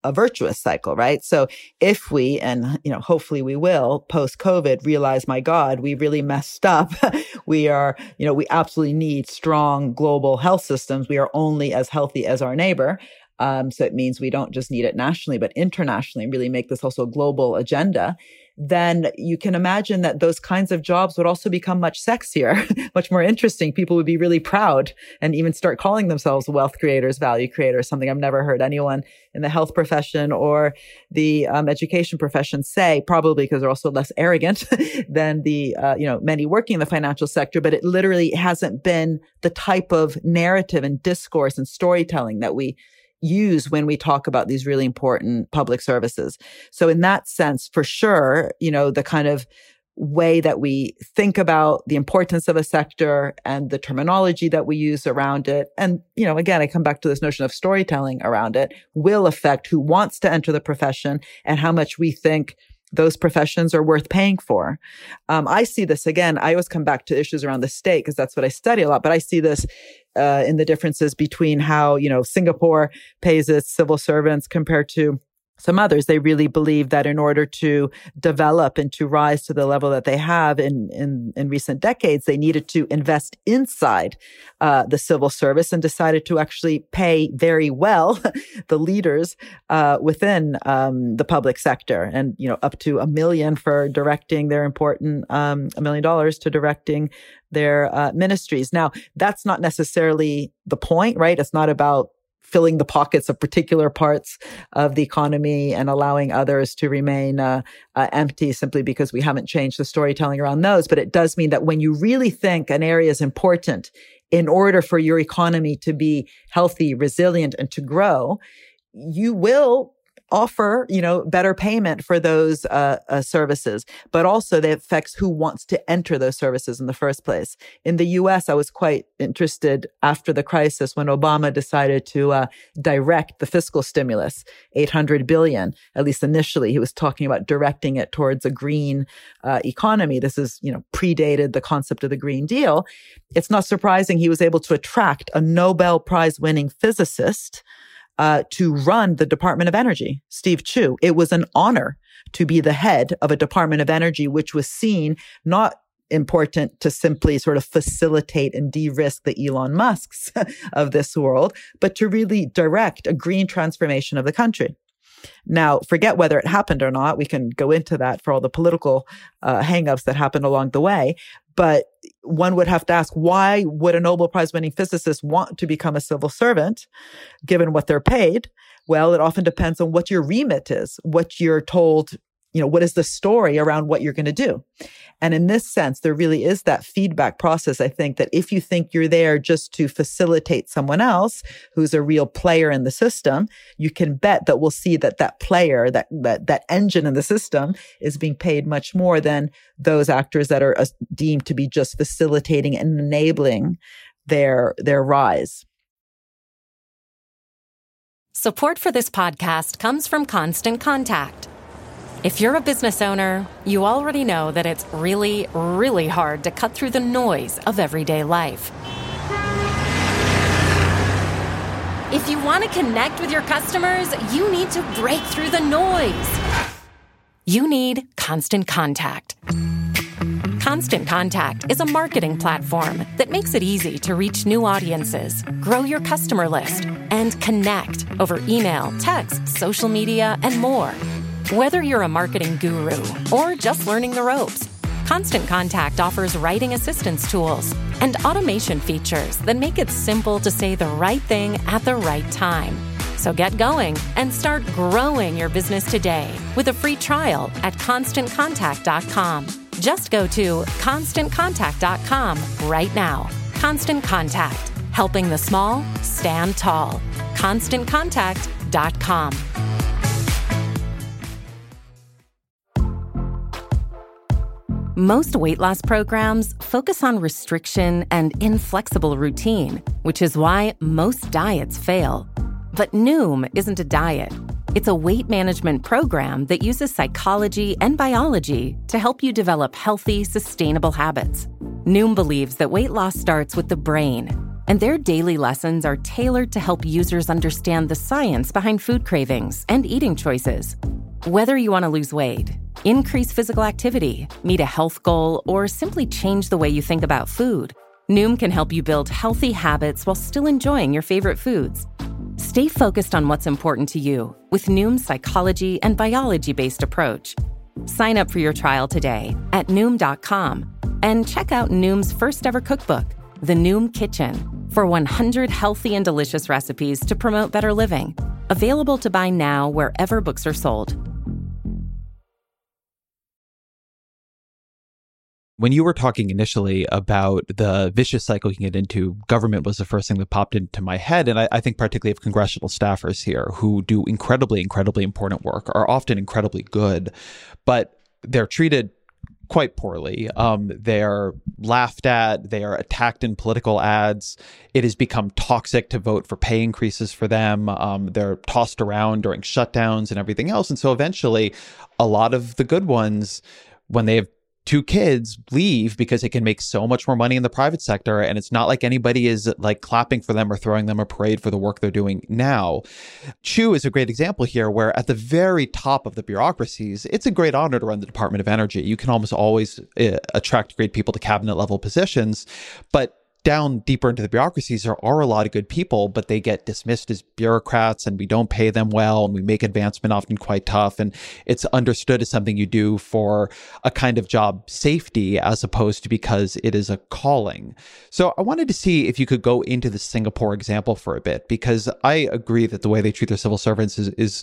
a virtuous cycle, right? So if we, and you know, hopefully we will, post-COVID, realize, my God, we really messed up. we are, you know, we absolutely need strong global health systems. We are only as healthy as our neighbor. Um, so it means we don't just need it nationally, but internationally, and really make this also a global agenda. Then you can imagine that those kinds of jobs would also become much sexier, much more interesting. People would be really proud and even start calling themselves wealth creators, value creators, something I've never heard anyone in the health profession or the um, education profession say, probably because they're also less arrogant than the, uh, you know, many working in the financial sector. But it literally hasn't been the type of narrative and discourse and storytelling that we use when we talk about these really important public services. So in that sense, for sure, you know, the kind of way that we think about the importance of a sector and the terminology that we use around it. And, you know, again, I come back to this notion of storytelling around it will affect who wants to enter the profession and how much we think those professions are worth paying for. Um, I see this again. I always come back to issues around the state because that's what I study a lot. But I see this uh, in the differences between how, you know, Singapore pays its civil servants compared to some others. They really believe that in order to develop and to rise to the level that they have in in, in recent decades, they needed to invest inside uh, the civil service and decided to actually pay very well the leaders uh, within um, the public sector, and you know up to a million for directing their important um, a million dollars to directing their uh, ministries. Now, that's not necessarily the point, right? It's not about filling the pockets of particular parts of the economy and allowing others to remain uh, uh, empty simply because we haven't changed the storytelling around those. But it does mean that when you really think an area is important in order for your economy to be healthy, resilient, and to grow, you will offer, you know, better payment for those uh, uh, services, but also that affects who wants to enter those services in the first place. In the U S, I was quite interested after the crisis when Obama decided to uh, direct the fiscal stimulus, eight hundred billion dollars, at least initially. He was talking about directing it towards a green uh, economy. This is, you know, predated the concept of the Green Deal. It's not surprising he was able to attract a Nobel Prize winning physicist Uh, to run the Department of Energy, Steve Chu. It was an honor to be the head of a Department of Energy, which was seen not important to simply sort of facilitate and de-risk the Elon Musks of this world, but to really direct a green transformation of the country. Now, forget whether it happened or not. We can go into that for all the political uh, hangups that happened along the way. But one would have to ask, why would a Nobel Prize winning physicist want to become a civil servant, given what they're paid? Well, it often depends on what your remit is, what you're told, you know, what is the story around what you're going to do? And in this sense, there really is that feedback process. I think that if you think you're there just to facilitate someone else who's a real player in the system, you can bet that we'll see that that player, that that, that engine in the system is being paid much more than those actors that are uh, deemed to be just facilitating and enabling their, their rise. Support for this podcast comes from Constant Contact. If you're a business owner, you already know that it's really, really hard to cut through the noise of everyday life. If you want to connect with your customers, you need to break through the noise. You need Constant Contact. Constant Contact is a marketing platform that makes it easy to reach new audiences, grow your customer list, and connect over email, text, social media, and more. Whether you're a marketing guru or just learning the ropes, Constant Contact offers writing assistance tools and automation features that make it simple to say the right thing at the right time. So get going and start growing your business today with a free trial at constant contact dot com. Just go to constant contact dot com right now. Constant Contact, helping the small stand tall. constant contact dot com. Most weight loss programs focus on restriction and inflexible routine, which is why most diets fail. But Noom isn't a diet. It's a weight management program that uses psychology and biology to help you develop healthy, sustainable habits. Noom believes that weight loss starts with the brain. And their daily lessons are tailored to help users understand the science behind food cravings and eating choices. Whether you want to lose weight, increase physical activity, meet a health goal, or simply change the way you think about food, Noom can help you build healthy habits while still enjoying your favorite foods. Stay focused on what's important to you with Noom's psychology and biology-based approach. Sign up for your trial today at Noom dot com and check out Noom's first ever cookbook, The Noom Kitchen, for one hundred healthy and delicious recipes to promote better living. Available to buy now wherever books are sold. When you were talking initially about the vicious cycle you can get into, government was the first thing that popped into my head. And I, I think particularly of congressional staffers here who do incredibly, incredibly important work, are often incredibly good, but they're treated quite poorly. Um, they're laughed at. They are attacked in political ads. It has become toxic to vote for pay increases for them. Um, they're tossed around during shutdowns and everything else. And so eventually, a lot of the good ones, when they have two kids, leave because they can make so much more money in the private sector. And it's not like anybody is like clapping for them or throwing them a parade for the work they're doing now. Chew is a great example here where at the very top of the bureaucracies, it's a great honor to run the Department of Energy. You can almost always uh, attract great people to cabinet level positions, but down deeper into the bureaucracies, there are a lot of good people, but they get dismissed as bureaucrats and we don't pay them well and we make advancement often quite tough. And it's understood as something you do for a kind of job safety as opposed to because it is a calling. So I wanted to see if you could go into the Singapore example for a bit, because I agree that the way they treat their civil servants is, is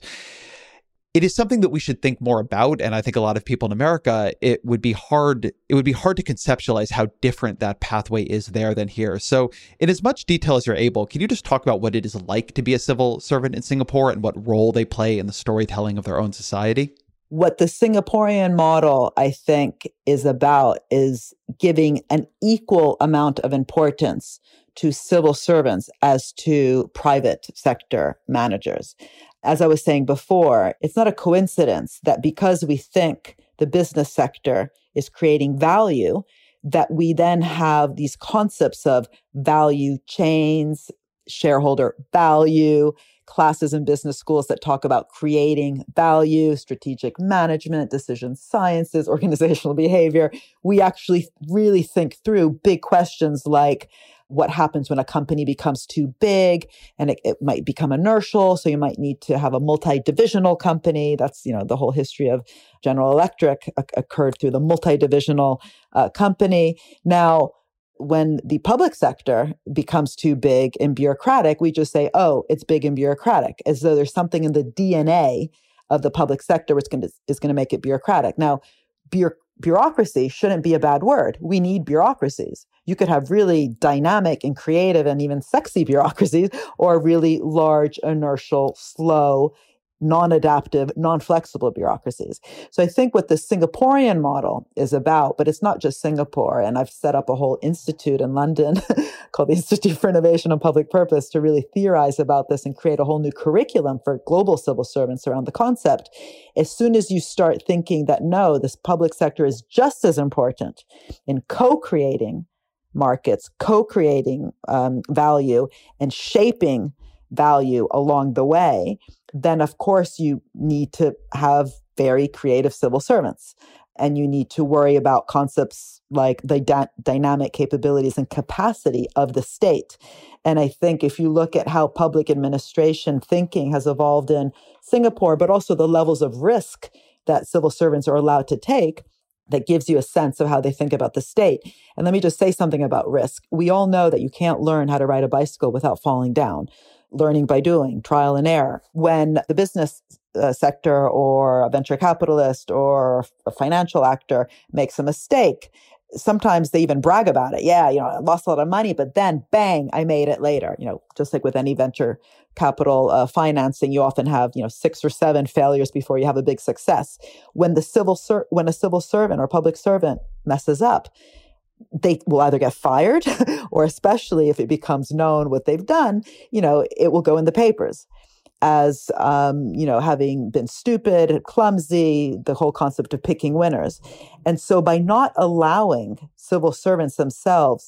it is something that we should think more about. And I think a lot of people in America, it would be hard, it would be hard to conceptualize how different that pathway is there than here. So in as much detail as you're able, can you just talk about what it is like to be a civil servant in Singapore and what role they play in the storytelling of their own society? What the Singaporean model, I think, is about is giving an equal amount of importance to civil servants as to private sector managers. As I was saying before, it's not a coincidence that because we think the business sector is creating value, that we then have these concepts of value chains, shareholder value, classes in business schools that talk about creating value, strategic management, decision sciences, organizational behavior. We actually really think through big questions like what happens when a company becomes too big and it, it might become inertial. So you might need to have a multi-divisional company. That's, you know, the whole history of General Electric uh, occurred through the multi-divisional uh, company. Now, when the public sector becomes too big and bureaucratic, we just say, oh, it's big and bureaucratic, as though there's something in the D N A of the public sector which can, is going to make it bureaucratic. Now, bureaucratic bureaucracy shouldn't be a bad word. We need bureaucracies. You could have really dynamic and creative and even sexy bureaucracies, or really large, inertial, slow, non-adaptive, non-flexible bureaucracies. So I think what the Singaporean model is about, but it's not just Singapore, and I've set up a whole institute in London called the Institute for Innovation and Public Purpose to really theorize about this and create a whole new curriculum for global civil servants around the concept. As soon as you start thinking that, no, this public sector is just as important in co-creating markets, co-creating um, value, and shaping value along the way, then of course you need to have very creative civil servants. And you need to worry about concepts like the da- dynamic capabilities and capacity of the state. And I think if you look at how public administration thinking has evolved in Singapore, but also the levels of risk that civil servants are allowed to take, that gives you a sense of how they think about the state. And let me just say something about risk. We all know that you can't learn how to ride a bicycle without falling down. Learning by doing, trial and error. When the business uh, sector or a venture capitalist or a financial actor makes a mistake, sometimes they even brag about it. Yeah, you know, I lost a lot of money, but then bang, I made it later. You know, just like with any venture capital uh, financing, you often have, you know, six or seven failures before you have a big success. When the civil ser- when a civil servant or public servant messes up, they will either get fired or, especially if it becomes known what they've done, you know, it will go in the papers as, um, you know, having been stupid, clumsy, the whole concept of picking winners. And so by not allowing civil servants themselves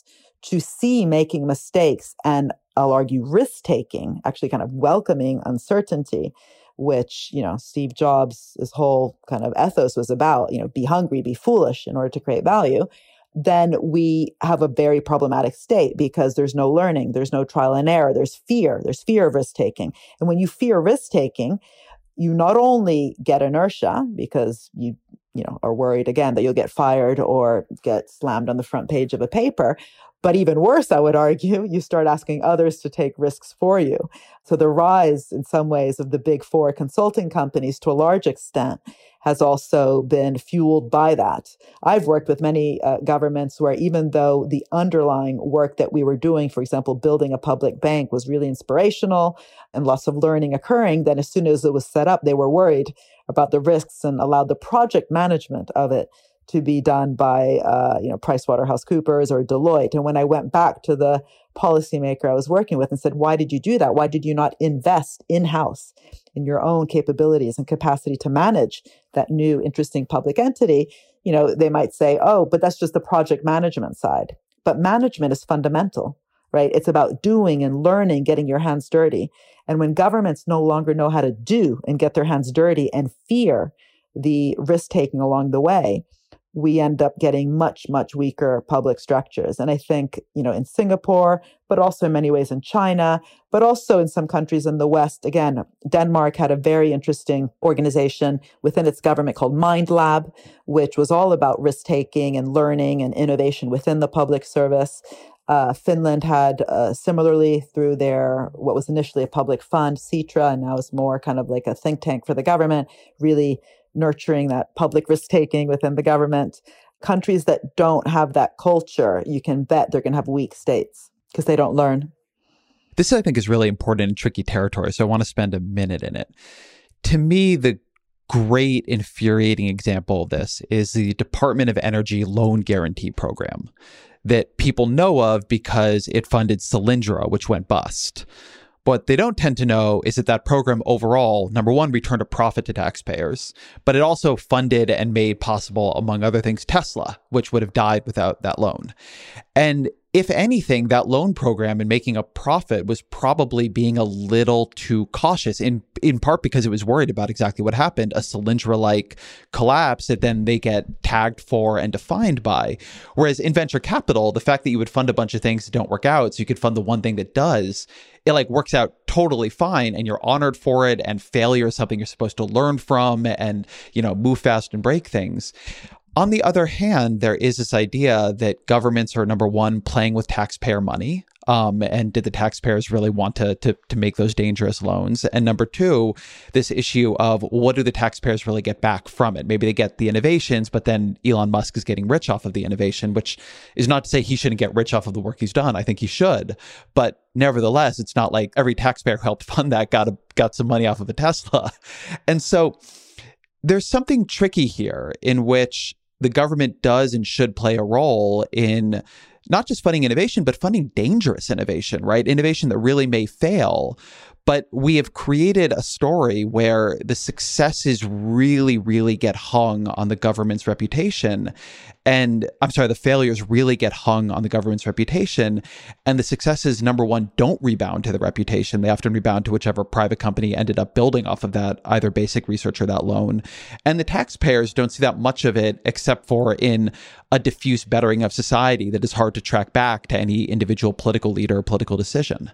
to see making mistakes and, I'll argue, risk-taking, actually kind of welcoming uncertainty, which, you know, Steve Jobs' his whole kind of ethos was about, you know, be hungry, be foolish in order to create value, then we have a very problematic state because there's no learning, there's no trial and error, there's fear, there's fear of risk-taking. And when you fear risk-taking, you not only get inertia because you, you know, are worried again that you'll get fired or get slammed on the front page of a paper, but even worse, I would argue, you start asking others to take risks for you. So the rise, in some ways, of the big four consulting companies to a large extent has also been fueled by that. I've worked with many uh, governments where even though the underlying work that we were doing, for example, building a public bank, was really inspirational and lots of learning occurring, then as soon as it was set up, they were worried about the risks and allowed the project management of it to be done by, uh, you know, PricewaterhouseCoopers or Deloitte. And when I went back to the policymaker I was working with and said, why did you do that? Why did you not invest in-house in your own capabilities and capacity to manage that new, interesting public entity? You know, they might say, oh, but that's just the project management side. But management is fundamental, right? It's about doing and learning, getting your hands dirty. And when governments no longer know how to do and get their hands dirty and fear the risk-taking along the way, we end up getting much, much weaker public structures. And I think, you know, in Singapore, but also in many ways in China, but also in some countries in the West, again, Denmark had a very interesting organization within its government called Mind Lab, which was all about risk-taking and learning and innovation within the public service. Uh, Finland had uh, similarly through their, what was initially a public fund, Sitra, and now is more kind of like a think tank for the government, really nurturing that public risk-taking within the government. Countries that don't have that culture, you can bet they're going to have weak states because they don't learn. This, I think, is really important and tricky territory, so I want to spend a minute in it. To me, the great, infuriating example of this is the Department of Energy Loan Guarantee Program that people know of because it funded Solyndra, which went bust. What they don't tend to know is that that program overall, number one, returned a profit to taxpayers, but it also funded and made possible, among other things, Tesla, which would have died without that loan. And if anything, that loan program in making a profit was probably being a little too cautious, in in part because it was worried about exactly what happened, a Solyndra-like collapse that then they get tagged for and defined by. Whereas in venture capital, the fact that you would fund a bunch of things that don't work out, so you could fund the one thing that does, it like works out totally fine and you're honored for it, and failure is something you're supposed to learn from and, you know, move fast and break things. On the other hand, there is this idea that governments are, number one, playing with taxpayer money. Um, and did the taxpayers really want to, to to make those dangerous loans? And number two, this issue of what do the taxpayers really get back from it? Maybe they get the innovations, but then Elon Musk is getting rich off of the innovation, which is not to say he shouldn't get rich off of the work he's done. I think he should. But nevertheless, it's not like every taxpayer who helped fund that got a, got some money off of a Tesla. And so there's something tricky here in which the government does and should play a role in not just funding innovation, but funding dangerous innovation, right? Innovation that really may fail. But we have created a story where the successes really, really get hung on the government's reputation. And I'm sorry, the failures really get hung on the government's reputation. And the successes, number one, don't rebound to the reputation. They often rebound to whichever private company ended up building off of that, either basic research or that loan. And the taxpayers don't see that much of it, except for in a diffuse bettering of society that is hard to track back to any individual political leader or political decision.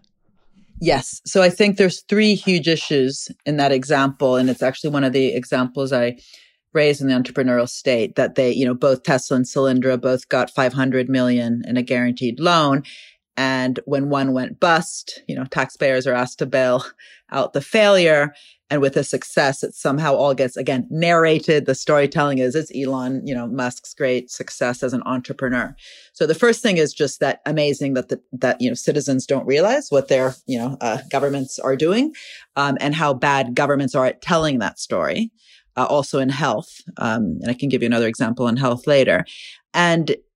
Yes. So I think there's three huge issues in that example. And it's actually one of the examples I raised in the entrepreneurial state, that they, you know, both Tesla and Solyndra both got five hundred million in a guaranteed loan. And when one went bust, you know, taxpayers are asked to bail out the failure. And with a success, it somehow all gets, again, narrated. The storytelling is it's Elon, you know, Musk's great success as an entrepreneur. So the first thing is just that amazing that the, that, you know, citizens don't realize what their, you know, uh, governments are doing, um, and how bad governments are at telling that story. Uh, also in health. Um, and I can give you another example in health later. And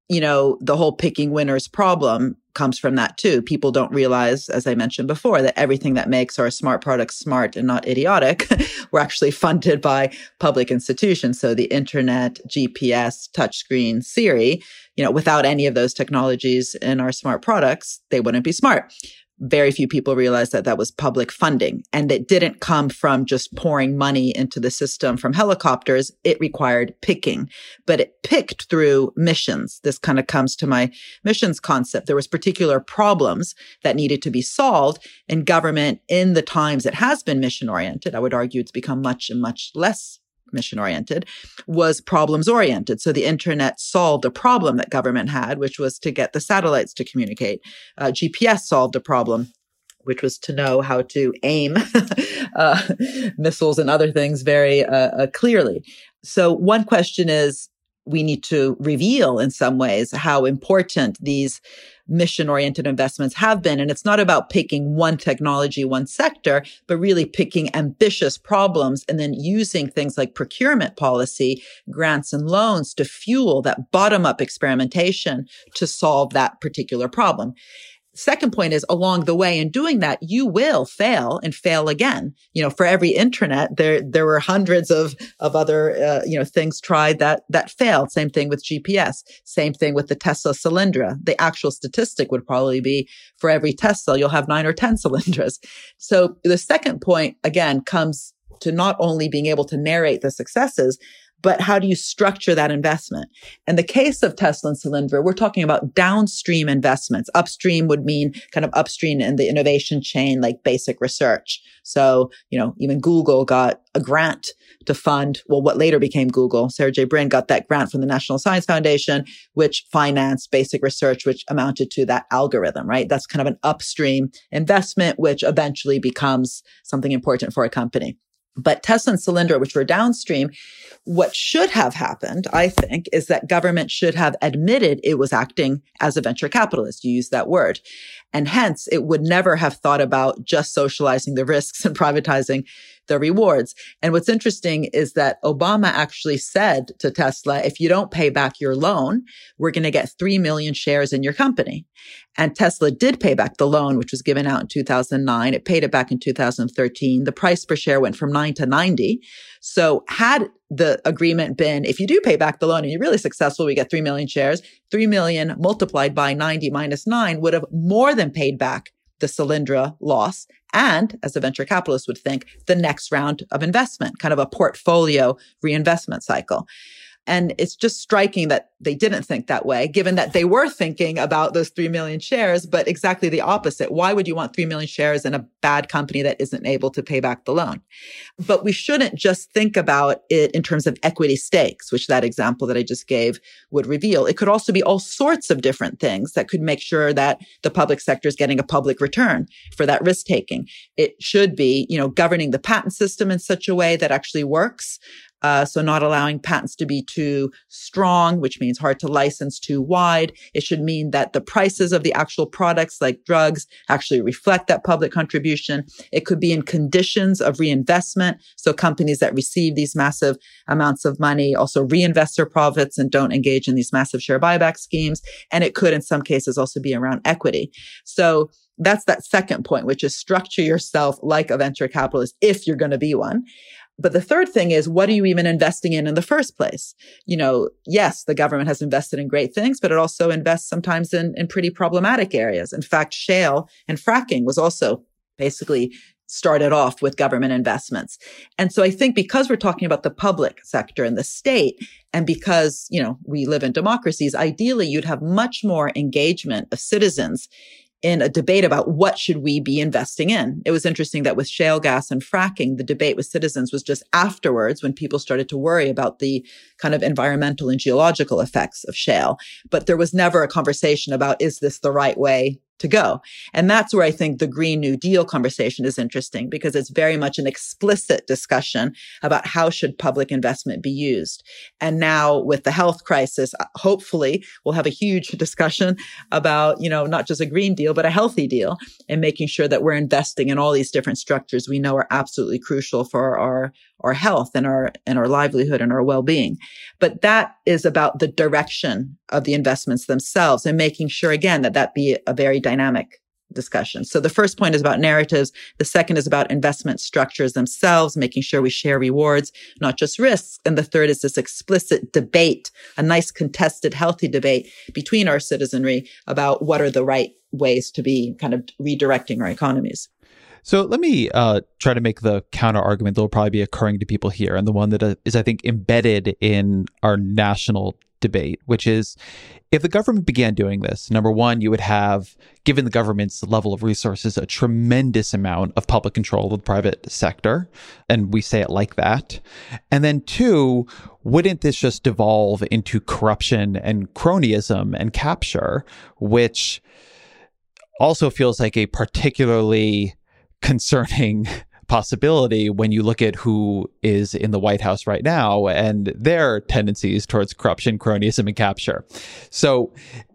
you know, the whole picking winners problem comes from that too. People don't realize, as I mentioned before, that everything that makes our smart products smart and not idiotic were actually funded by public institutions. So the internet, G P S, touchscreen, Siri, you know, without any of those technologies in our smart products, they wouldn't be smart. Very few people realize that that was public funding, and it didn't come from just pouring money into the system from helicopters. It required picking, but it picked through missions. This kind of comes to my missions concept. There was particular problems that needed to be solved, and government in the times it has been mission oriented, I would argue it's become much and much less mission oriented, was problems oriented. So the internet solved a problem that government had, which was to get the satellites to communicate. Uh, G P S solved a problem, which was to know how to aim uh, missiles and other things very uh, uh, clearly. So one question is, we need to reveal in some ways how important these mission-oriented investments have been. And it's not about picking one technology, one sector, but really picking ambitious problems and then using things like procurement policy, grants and loans to fuel that bottom-up experimentation to solve that particular problem. Second point is, along the way in doing that, you will fail and fail again. You know, for every internet, there there were hundreds of of other uh, you know things tried that that failed. Same thing with G P S. Same thing with the Tesla Cylindra. The actual statistic would probably be for every Tesla, you'll have nine or ten Cylindras. So the second point again comes to not only being able to narrate the successes, but how do you structure that investment? In the case of Tesla and Cylindra, we're talking about downstream investments. Upstream would mean kind of upstream in the innovation chain, like basic research. So, you know, even Google got a grant to fund, well, what later became Google. Sergey Brin got that grant from the National Science Foundation, which financed basic research, which amounted to that algorithm, right? That's kind of an upstream investment, which eventually becomes something important for a company. But Tesla and Cylindra, which were downstream, what should have happened, I think, is that government should have admitted it was acting as a venture capitalist. You use that word. And hence, it would never have thought about just socializing the risks and privatizing the rewards. And what's interesting is that Obama actually said to Tesla, if you don't pay back your loan, we're going to get three million shares in your company. And Tesla did pay back the loan, which was given out in two thousand nine. It paid it back in two thousand thirteen. The price per share went from nine to ninety. So had the agreement been, if you do pay back the loan and you're really successful, we get three million shares, three million multiplied by ninety minus nine would have more than paid back the Cylindra loss. And as a venture capitalist would think, the next round of investment, kind of a portfolio reinvestment cycle. And it's just striking that they didn't think that way, given that they were thinking about those three million shares, but exactly the opposite. Why would you want three million shares in a bad company that isn't able to pay back the loan? But we shouldn't just think about it in terms of equity stakes, which that example that I just gave would reveal. It could also be all sorts of different things that could make sure that the public sector is getting a public return for that risk taking. It should be, you know, governing the patent system in such a way that actually works. Uh, so not allowing patents to be too strong, which means hard to license too wide. It should mean that the prices of the actual products like drugs actually reflect that public contribution. It could be in conditions of reinvestment. So companies that receive these massive amounts of money also reinvest their profits and don't engage in these massive share buyback schemes. And it could in some cases also be around equity. So that's that second point, which is structure yourself like a venture capitalist if you're going to be one. But the third thing is, what are you even investing in in the first place? You know, yes, the government has invested in great things, but it also invests sometimes in, in pretty problematic areas. In fact, shale and fracking was also basically started off with government investments. And so I think because we're talking about the public sector and the state, and because, you know, we live in democracies, ideally you'd have much more engagement of citizens in a debate about what should we be investing in. It was interesting that with shale gas and fracking, the debate with citizens was just afterwards when people started to worry about the kind of environmental and geological effects of shale. But there was never a conversation about, is this the right way to go? And that's where I think the Green New Deal conversation is interesting, because it's very much an explicit discussion about how should public investment be used. And now with the health crisis, hopefully we'll have a huge discussion about, you know, not just a Green Deal, but a healthy deal, and making sure that we're investing in all these different structures we know are absolutely crucial for our, our health and our and our livelihood and our well-being. But that is about the direction of the investments themselves and making sure, again, that that be a very dynamic discussion. So the first point is about narratives. The second is about investment structures themselves, making sure we share rewards, not just risks. And the third is this explicit debate, a nice contested, healthy debate between our citizenry about what are the right ways to be kind of redirecting our economies. So let me uh, try to make the counter argument that will probably be occurring to people here, and the one that uh, is, I think, embedded in our national debate, which is if the government began doing this, number one, you would have, given the government's level of resources, a tremendous amount of public control of the private sector. And we say it like that. And then two, wouldn't this just devolve into corruption and cronyism and capture, which also feels like a particularly concerning possibility when you look at who is in the White House right now and their tendencies towards corruption, cronyism, and capture. So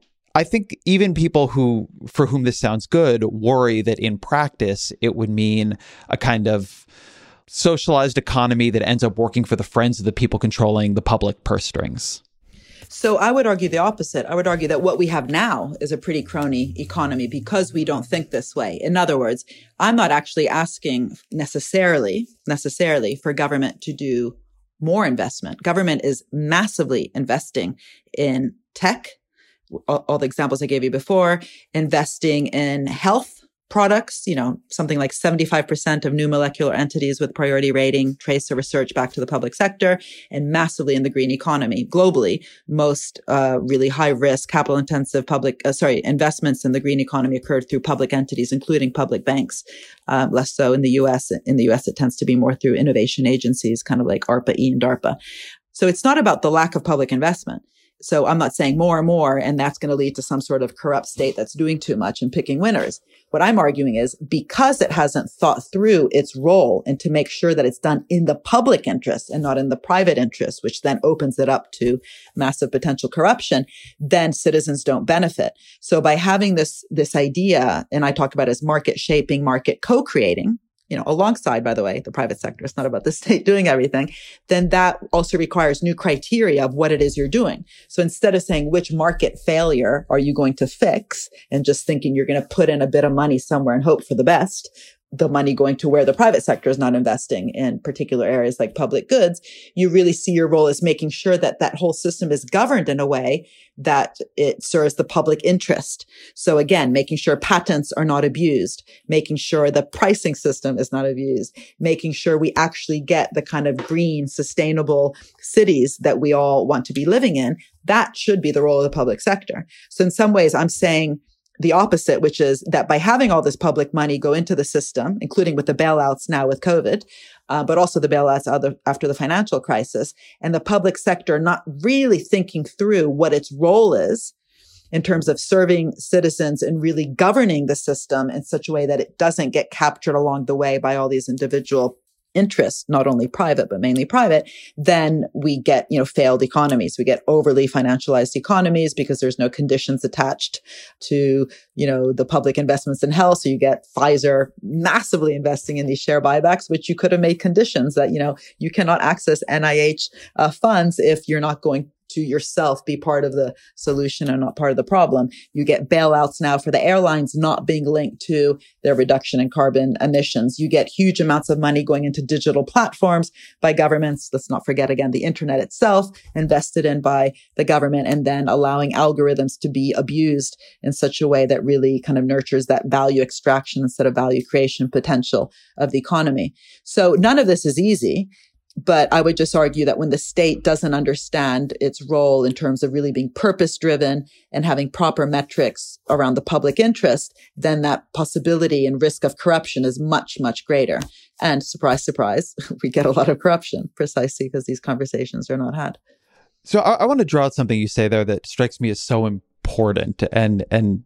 I think even people who, for whom this sounds good, worry that in practice, it would mean a kind of socialized economy that ends up working for the friends of the people controlling the public purse strings. So I would argue the opposite. I would argue that what we have now is a pretty crony economy because we don't think this way. In other words, I'm not actually asking necessarily, necessarily for government to do more investment. Government is massively investing in tech, all, all the examples I gave you before, investing in health products, you know, something like seventy-five percent of new molecular entities with priority rating trace their research back to the public sector, and massively in the green economy. Globally, most uh, really high risk, capital intensive public, uh, sorry, investments in the green economy occurred through public entities, including public banks. Uh, less so in the U S. In the U S, it tends to be more through innovation agencies, kind of like ARPA-E and DARPA. So it's not about the lack of public investment. So I'm not saying more and more, and that's going to lead to some sort of corrupt state that's doing too much and picking winners. What I'm arguing is because it hasn't thought through its role and to make sure that it's done in the public interest and not in the private interest, which then opens it up to massive potential corruption, then citizens don't benefit. So by having this, this idea, and I talked about it as market shaping, market co-creating, you know, alongside, by the way, the private sector, it's not about the state doing everything, then that also requires new criteria of what it is you're doing. So instead of saying which market failure are you going to fix and just thinking you're going to put in a bit of money somewhere and hope for the best, the money going to where the private sector is not investing in particular areas like public goods, you really see your role as making sure that that whole system is governed in a way that it serves the public interest. So again, making sure patents are not abused, making sure the pricing system is not abused, making sure we actually get the kind of green, sustainable cities that we all want to be living in. That should be the role of the public sector. So in some ways, I'm saying the opposite, which is that by having all this public money go into the system, including with the bailouts now with COVID, uh, but also the bailouts other, after the financial crisis, and the public sector not really thinking through what its role is in terms of serving citizens and really governing the system in such a way that it doesn't get captured along the way by all these individual interests, not only private, but mainly private, then we get, you know, failed economies. We get overly financialized economies because there's no conditions attached to, you know, the public investments in health. So you get Pfizer massively investing in these share buybacks, which you could have made conditions that, you know, you cannot access N I H uh, funds if you're not going to yourself be part of the solution and not part of the problem. You get bailouts now for the airlines not being linked to their reduction in carbon emissions. You get huge amounts of money going into digital platforms by governments. Let's not forget, again, the internet itself invested in by the government, and then allowing algorithms to be abused in such a way that really kind of nurtures that value extraction instead of value creation potential of the economy. So none of this is easy. But I would just argue that when the state doesn't understand its role in terms of really being purpose-driven and having proper metrics around the public interest, then that possibility and risk of corruption is much, much greater. And surprise, surprise, we get a lot of corruption precisely because these conversations are not had. So I, I want to draw out something you say there that strikes me as so important and and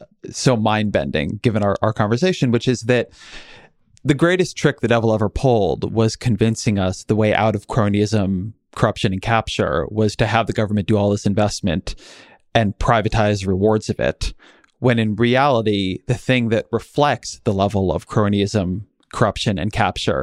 so mind-bending given our, our conversation, which is that the greatest trick the devil ever pulled was convincing us the way out of cronyism, corruption, and capture was to have the government do all this investment and privatize rewards of it, when in reality, the thing that reflects the level of cronyism, corruption, and capture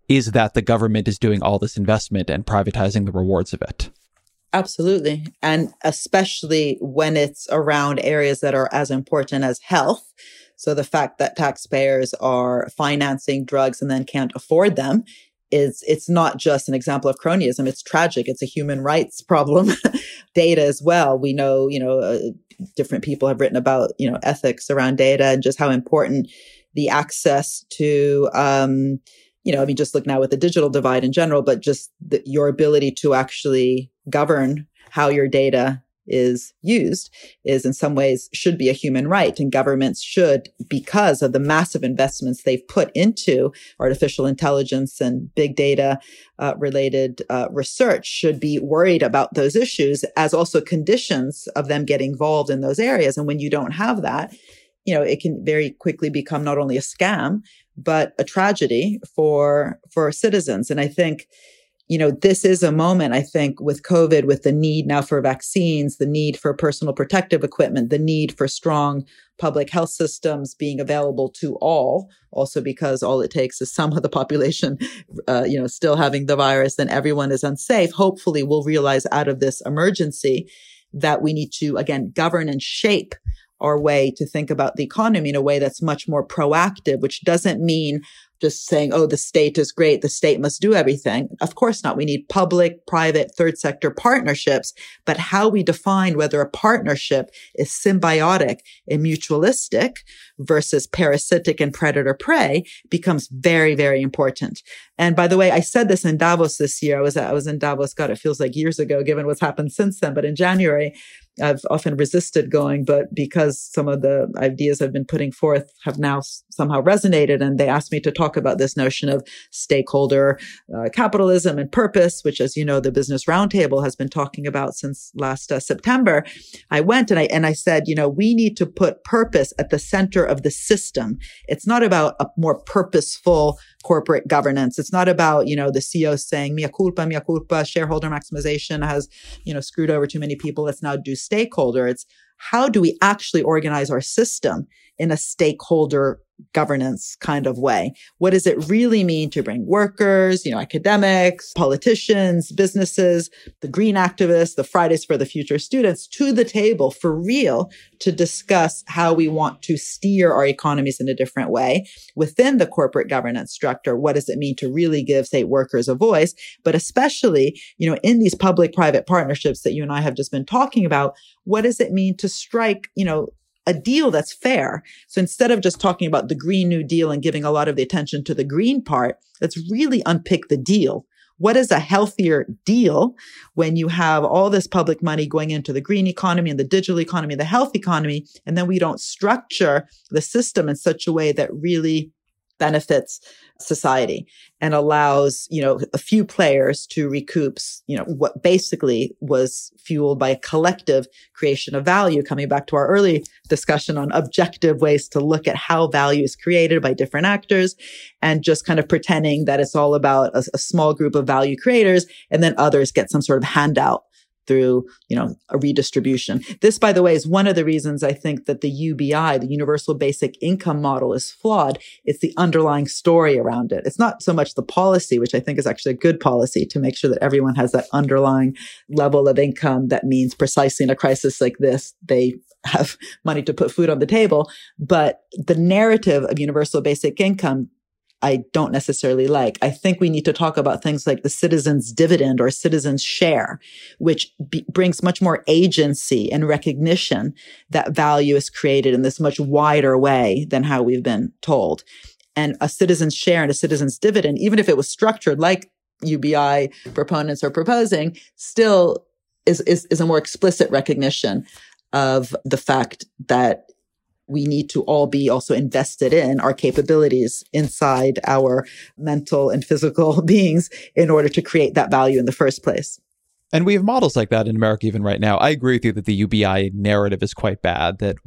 is that the government is doing all this investment and privatizing the rewards of it. Absolutely. And especially when it's around areas that are as important as health. So the fact that taxpayers are financing drugs and then can't afford them is, it's not just an example of cronyism. It's tragic. It's a human rights problem. Data as well. We know, you know, uh, different people have written about, you know, ethics around data and just how important the access to, um, you know, I mean, just look now at the digital divide in general, but just the, your ability to actually govern how your data is used is in some ways should be a human right. And governments should, because of the massive investments they've put into artificial intelligence and big data uh, related uh, research, should be worried about those issues as also conditions of them getting involved in those areas. And when you don't have that, you know, it can very quickly become not only a scam, but a tragedy for, for citizens. And I think, you know, this is a moment, I think, with COVID, with the need now for vaccines, the need for personal protective equipment, the need for strong public health systems being available to all, also because all it takes is some of the population, uh, you know, still having the virus, then everyone is unsafe. Hopefully we'll realize out of this emergency that we need to, again, govern and shape our way to think about the economy in a way that's much more proactive, which doesn't mean just saying, oh, the state is great, the state must do everything. Of course not. We need public, private, third sector partnerships, but how we define whether a partnership is symbiotic and mutualistic versus parasitic and predator-prey becomes very, very important. And by the way, I said this in Davos this year. I was, I was in Davos, God, it feels like years ago, given what's happened since then. But in January, I've often resisted going, but because some of the ideas I've been putting forth have now somehow resonated, and they asked me to talk about this notion of stakeholder uh, capitalism and purpose, which, as you know, the Business Roundtable has been talking about since last uh, September. I went and I and I said, you know, we need to put purpose at the center of the system. It's not about a more purposeful corporate governance. It's not about, you know, the C E O saying, mea culpa, mea culpa, shareholder maximization has, you know, screwed over too many people. Let's now do stakeholder. It's how do we actually organize our system in a stakeholder governance kind of way? What does it really mean to bring workers, you know, academics, politicians, businesses, the green activists, the Fridays for the Future students to the table for real to discuss how we want to steer our economies in a different way within the corporate governance structure? What does it mean to really give state workers a voice? But especially, you know, in these public-private partnerships that you and I have just been talking about, what does it mean to strike, you know, a deal that's fair? So instead of just talking about the Green New Deal and giving a lot of the attention to the green part, let's really unpick the deal. What is a healthier deal when you have all this public money going into the green economy and the digital economy, the health economy, and then we don't structure the system in such a way that really benefits society and allows, you know, a few players to recoup, you know, what basically was fueled by a collective creation of value, coming back to our early discussion on objective ways to look at how value is created by different actors, and just kind of pretending that it's all about a, a small group of value creators and then others get some sort of handout through, you know, a redistribution. This, by the way, is one of the reasons I think that the U B I, the Universal Basic Income model, is flawed. It's the underlying story around it. It's not so much the policy, which I think is actually a good policy to make sure that everyone has that underlying level of income that means precisely in a crisis like this, they have money to put food on the table. But the narrative of universal basic income, I don't necessarily like. I think we need to talk about things like the citizen's dividend or citizen's share, which be, brings much more agency and recognition that value is created in this much wider way than how we've been told. And a citizen's share and a citizen's dividend, even if it was structured like U B I proponents are proposing, still is, is, is a more explicit recognition of the fact that we need to all be also invested in our capabilities inside our mental and physical beings in order to create that value in the first place. And we have models like that in America even right now. I agree with you that the U B I narrative is quite bad, that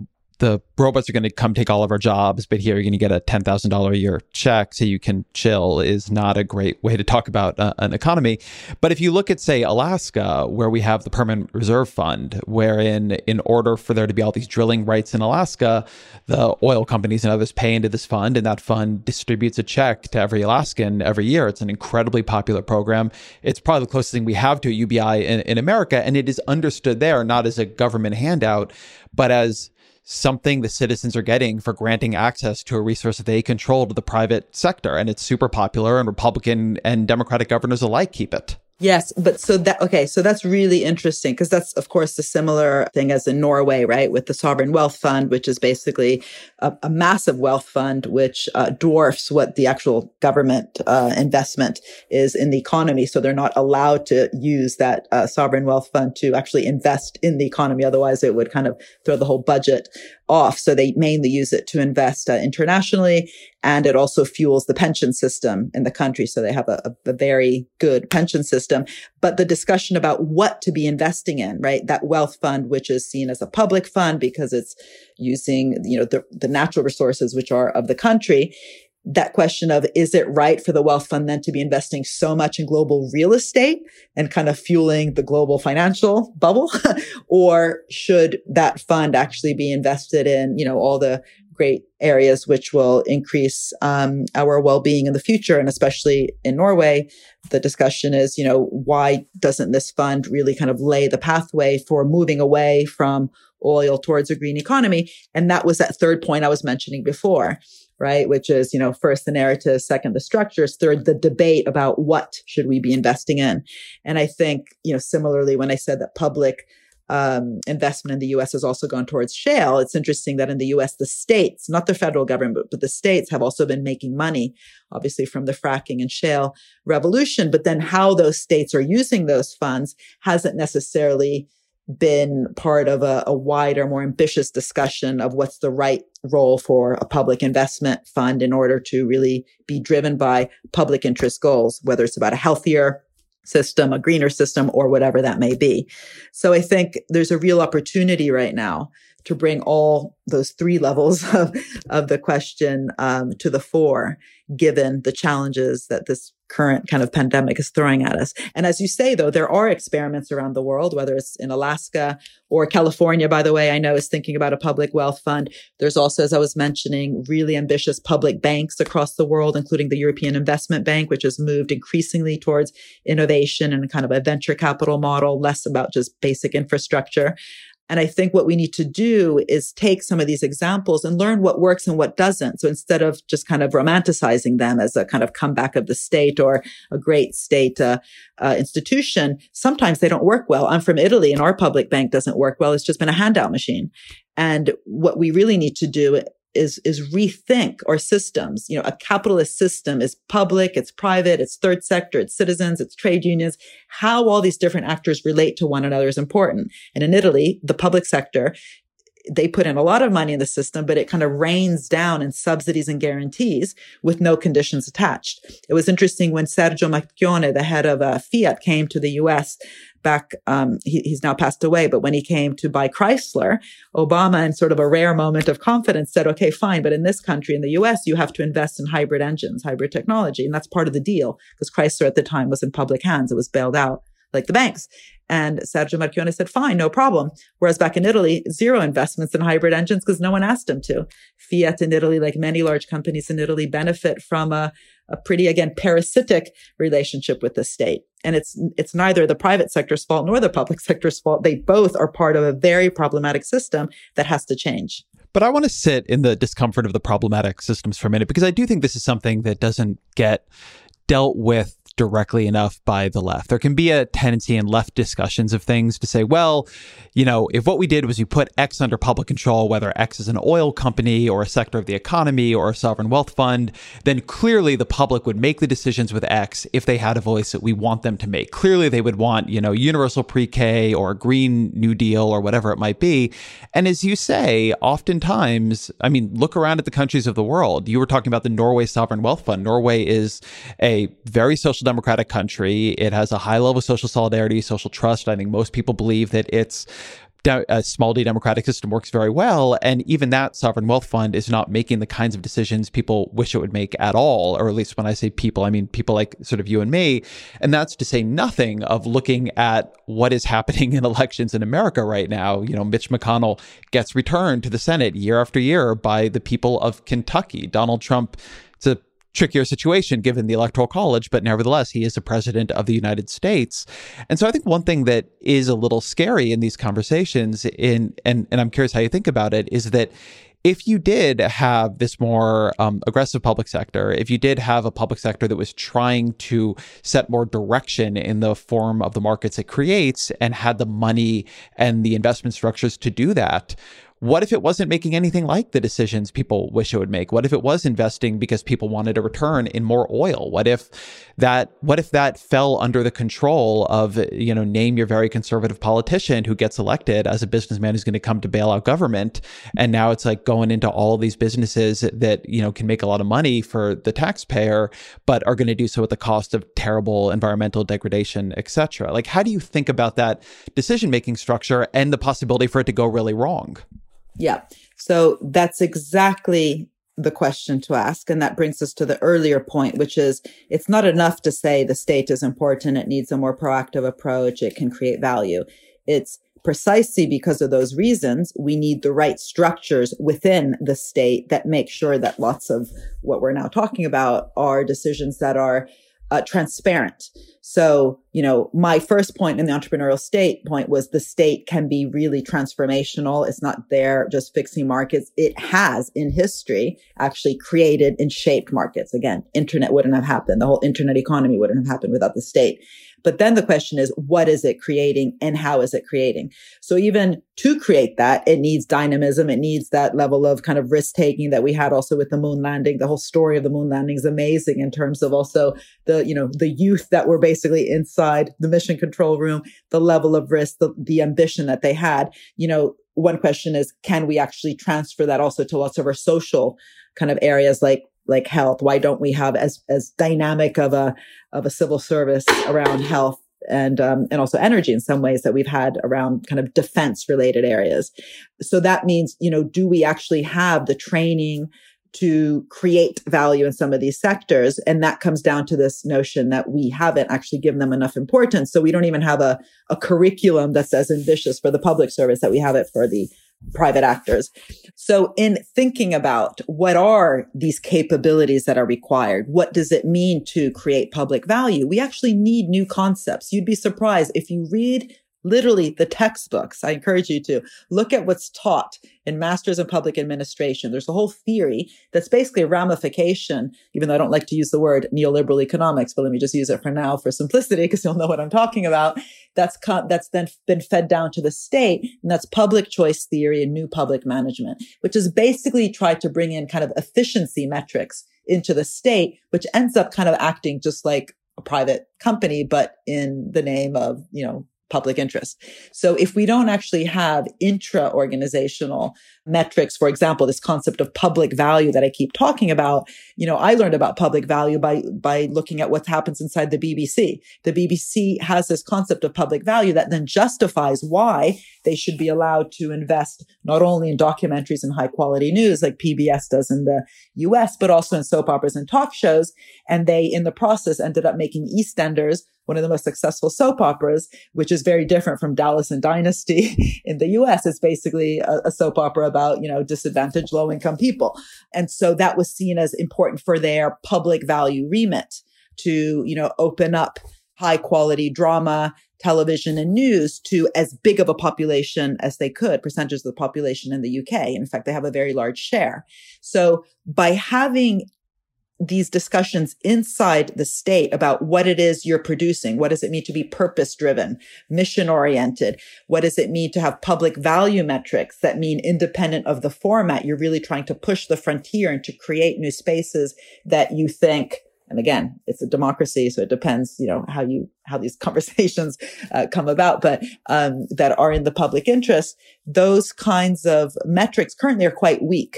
the robots are going to come take all of our jobs, but here you're going to get a ten thousand dollars a year check so you can chill is not a great way to talk about uh, an economy. But if you look at, say, Alaska, where we have the Permanent Reserve Fund, wherein in order for there to be all these drilling rights in Alaska, the oil companies and others pay into this fund, and that fund distributes a check to every Alaskan every year. It's an incredibly popular program. It's probably the closest thing we have to a U B I in, in America, and it is understood there not as a government handout, but as something the citizens are getting for granting access to a resource that they control to the private sector. And it's super popular, and Republican and Democratic governors alike keep it. Yes, but so that, okay, so that's really interesting because that's, of course, a similar thing as in Norway, right, with the Sovereign Wealth Fund, which is basically a, a massive wealth fund, which uh, dwarfs what the actual government uh, investment is in the economy. So they're not allowed to use that uh, Sovereign Wealth Fund to actually invest in the economy. Otherwise, it would kind of throw the whole budget off. So they mainly use it to invest uh, internationally. And it also fuels the pension system in the country. So they have a, a, a very good pension system. But the discussion about what to be investing in, right? That wealth fund, which is seen as a public fund because it's using, you know, the, the natural resources, which are of the country. That question of, is it right for the wealth fund then to be investing so much in global real estate and kind of fueling the global financial bubble? Or should that fund actually be invested in, you know, all the great areas which will increase um, our well-being in the future? And especially in Norway, the discussion is, you know, why doesn't this fund really kind of lay the pathway for moving away from oil towards a green economy? And that was that third point I was mentioning before, right? Which is, you know, first the narrative, second the structures, third the debate about what should we be investing in. And I think, you know, similarly, when I said that public Um, investment in the U S has also gone towards shale. It's interesting that in the U S, the states, not the federal government, but the states have also been making money, obviously from the fracking and shale revolution. But then how those states are using those funds hasn't necessarily been part of a, a wider, more ambitious discussion of what's the right role for a public investment fund in order to really be driven by public interest goals, whether it's about a healthier system, a greener system, or whatever that may be. So I think there's a real opportunity right now to bring all those three levels of, of the question um, to the fore, given the challenges that this current kind of pandemic is throwing at us. And as you say, though, there are experiments around the world, whether it's in Alaska or California, by the way, I know is thinking about a public wealth fund. There's also, as I was mentioning, really ambitious public banks across the world, including the European Investment Bank, which has moved increasingly towards innovation and kind of a venture capital model, less about just basic infrastructure. And I think what we need to do is take some of these examples and learn what works and what doesn't. So instead of just kind of romanticizing them as a kind of comeback of the state or a great state uh, uh, institution, sometimes they don't work well. I'm from Italy and our public bank doesn't work well. It's just been a handout machine. And what we really need to do is, is rethink our systems. You know, a capitalist system is public, it's private, it's third sector, it's citizens, it's trade unions. How all these different actors relate to one another is important. And in Italy, the public sector, they put in a lot of money in the system, but it kind of rains down in subsidies and guarantees with no conditions attached. It was interesting when Sergio Marchionne, the head of uh, Fiat, came to the U S back, um, he, he's now passed away, but when he came to buy Chrysler, Obama, in sort of a rare moment of confidence, said, okay, fine, but in this country, in the U S, you have to invest in hybrid engines, hybrid technology. And that's part of the deal because Chrysler at the time was in public hands. It was bailed out like the banks. And Sergio Marchionne said, fine, no problem. Whereas back in Italy, zero investments in hybrid engines because no one asked him to. Fiat in Italy, like many large companies in Italy, benefit from a, a pretty, again, parasitic relationship with the state. And it's, it's neither the private sector's fault nor the public sector's fault. They both are part of a very problematic system that has to change. But I want to sit in the discomfort of the problematic systems for a minute, because I do think this is something that doesn't get dealt with directly enough by the left. There can be a tendency in left discussions of things to say, well, you know, if what we did was we put X under public control, whether X is an oil company or a sector of the economy or a sovereign wealth fund, then clearly the public would make the decisions with X if they had a voice that we want them to make. Clearly they would want, you know, universal pre-K or a Green New Deal or whatever it might be. And as you say, oftentimes, I mean, look around at the countries of the world. You were talking about the Norway Sovereign Wealth Fund. Norway is a very social democratic country. It has a high level of social solidarity, social trust. I think most people believe that its de- a small d democratic system works very well. And even that sovereign wealth fund is not making the kinds of decisions people wish it would make at all. Or at least when I say people, I mean people like sort of you and me. And that's to say nothing of looking at what is happening in elections in America right now. You know, Mitch McConnell gets returned to the Senate year after year by the people of Kentucky. Donald Trump, it's a trickier situation given the Electoral College, but nevertheless, he is the president of the United States. And so I think one thing that is a little scary in these conversations, in and, and I'm curious how you think about it, is that if you did have this more um, aggressive public sector, if you did have a public sector that was trying to set more direction in the form of the markets it creates and had the money and the investment structures to do that, what if it wasn't making anything like the decisions people wish it would make? What if it was investing because people wanted a return in more oil? What if that what if that fell under the control of, you know, name your very conservative politician who gets elected as a businessman who's going to come to bail out government? And now it's like going into all of these businesses that, you know, can make a lot of money for the taxpayer, but are going to do so at the cost of terrible environmental degradation, et cetera. Like, how do you think about that decision-making structure and the possibility for it to go really wrong? Yeah. So that's exactly the question to ask. And that brings us to the earlier point, which is it's not enough to say the state is important. It needs a more proactive approach. It can create value. It's precisely because of those reasons, we need the right structures within the state that make sure that lots of what we're now talking about are decisions that are uh, transparent. So, you know, my first point in the entrepreneurial state point was the state can be really transformational. It's not there just fixing markets. It has in history actually created and shaped markets. Again, internet wouldn't have happened. The whole internet economy wouldn't have happened without the state. But then the question is, what is it creating and how is it creating? So even to create that, it needs dynamism. It needs that level of kind of risk taking that we had also with the moon landing. The whole story of the moon landing is amazing in terms of also the, you know, the youth that were basically inside the mission control room, the level of risk, the, the ambition that they had. You know, one question is, can we actually transfer that also to lots of our social kind of areas like like health? Why don't we have as, as dynamic of a, of a civil service around health and, um, and also energy in some ways that we've had around kind of defense related areas? So that means, you know, do we actually have the training to create value in some of these sectors? And that comes down to this notion that we haven't actually given them enough importance. So we don't even have a, a curriculum that's as ambitious for the public service that we have it for the private actors. So in thinking about what are these capabilities that are required, what does it mean to create public value? We actually need new concepts. You'd be surprised if you read literally the textbooks. I encourage you to look at what's taught in Masters in Public Administration. There's a whole theory that's basically a ramification, even though I don't like to use the word neoliberal economics, but let me just use it for now for simplicity because you'll know what I'm talking about. That's co- that's then been fed down to the state, and that's public choice theory and new public management, which is basically tried to bring in kind of efficiency metrics into the state, which ends up kind of acting just like a private company, but in the name of, you know, public interest. So if we don't actually have intra-organizational metrics, for example, this concept of public value that I keep talking about, you know, I learned about public value by, by looking at what happens inside the B B C. The B B C has this concept of public value that then justifies why they should be allowed to invest not only in documentaries and high quality news like P B S does in the U S, but also in soap operas and talk shows. And they, in the process, ended up making EastEnders one of the most successful soap operas, which is very different from Dallas and Dynasty in the U S. It's basically a, a soap opera about, you know, disadvantaged low-income people. And so that was seen as important for their public value remit to, you know, open up high-quality drama, television, and news to as big of a population as they could, percentages of the population in the U K. In fact, they have a very large share. So by having these discussions inside the state about what it is you're producing. What does it mean to be purpose-driven, mission-oriented? What does it mean to have public value metrics that mean independent of the format? You're really trying to push the frontier and to create new spaces that you think, and again, it's a democracy, so it depends, you know, how you, how these conversations uh, come about, but um, that are in the public interest. Those kinds of metrics currently are quite weak.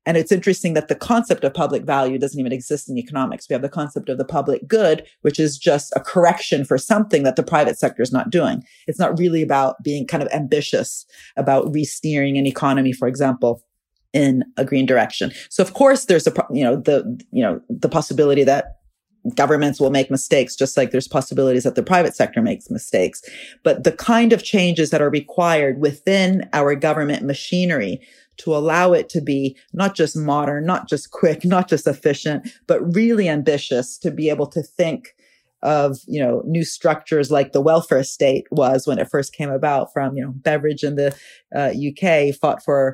And it's interesting that the concept of public value doesn't even exist in economics. We have the concept of the public good, which is just a correction for something that the private sector is not doing. It's not really about being kind of ambitious about re-steering an economy, for example, in a green direction. So of course there's a, you know, the, you know, the possibility that governments will make mistakes, just like there's possibilities that the private sector makes mistakes. But the kind of changes that are required within our government machinery to allow it to be not just modern, not just quick, not just efficient, but really ambitious, to be able to think of, you know, new structures like the welfare state was when it first came about from, you know, Beveridge in the uh, U K fought for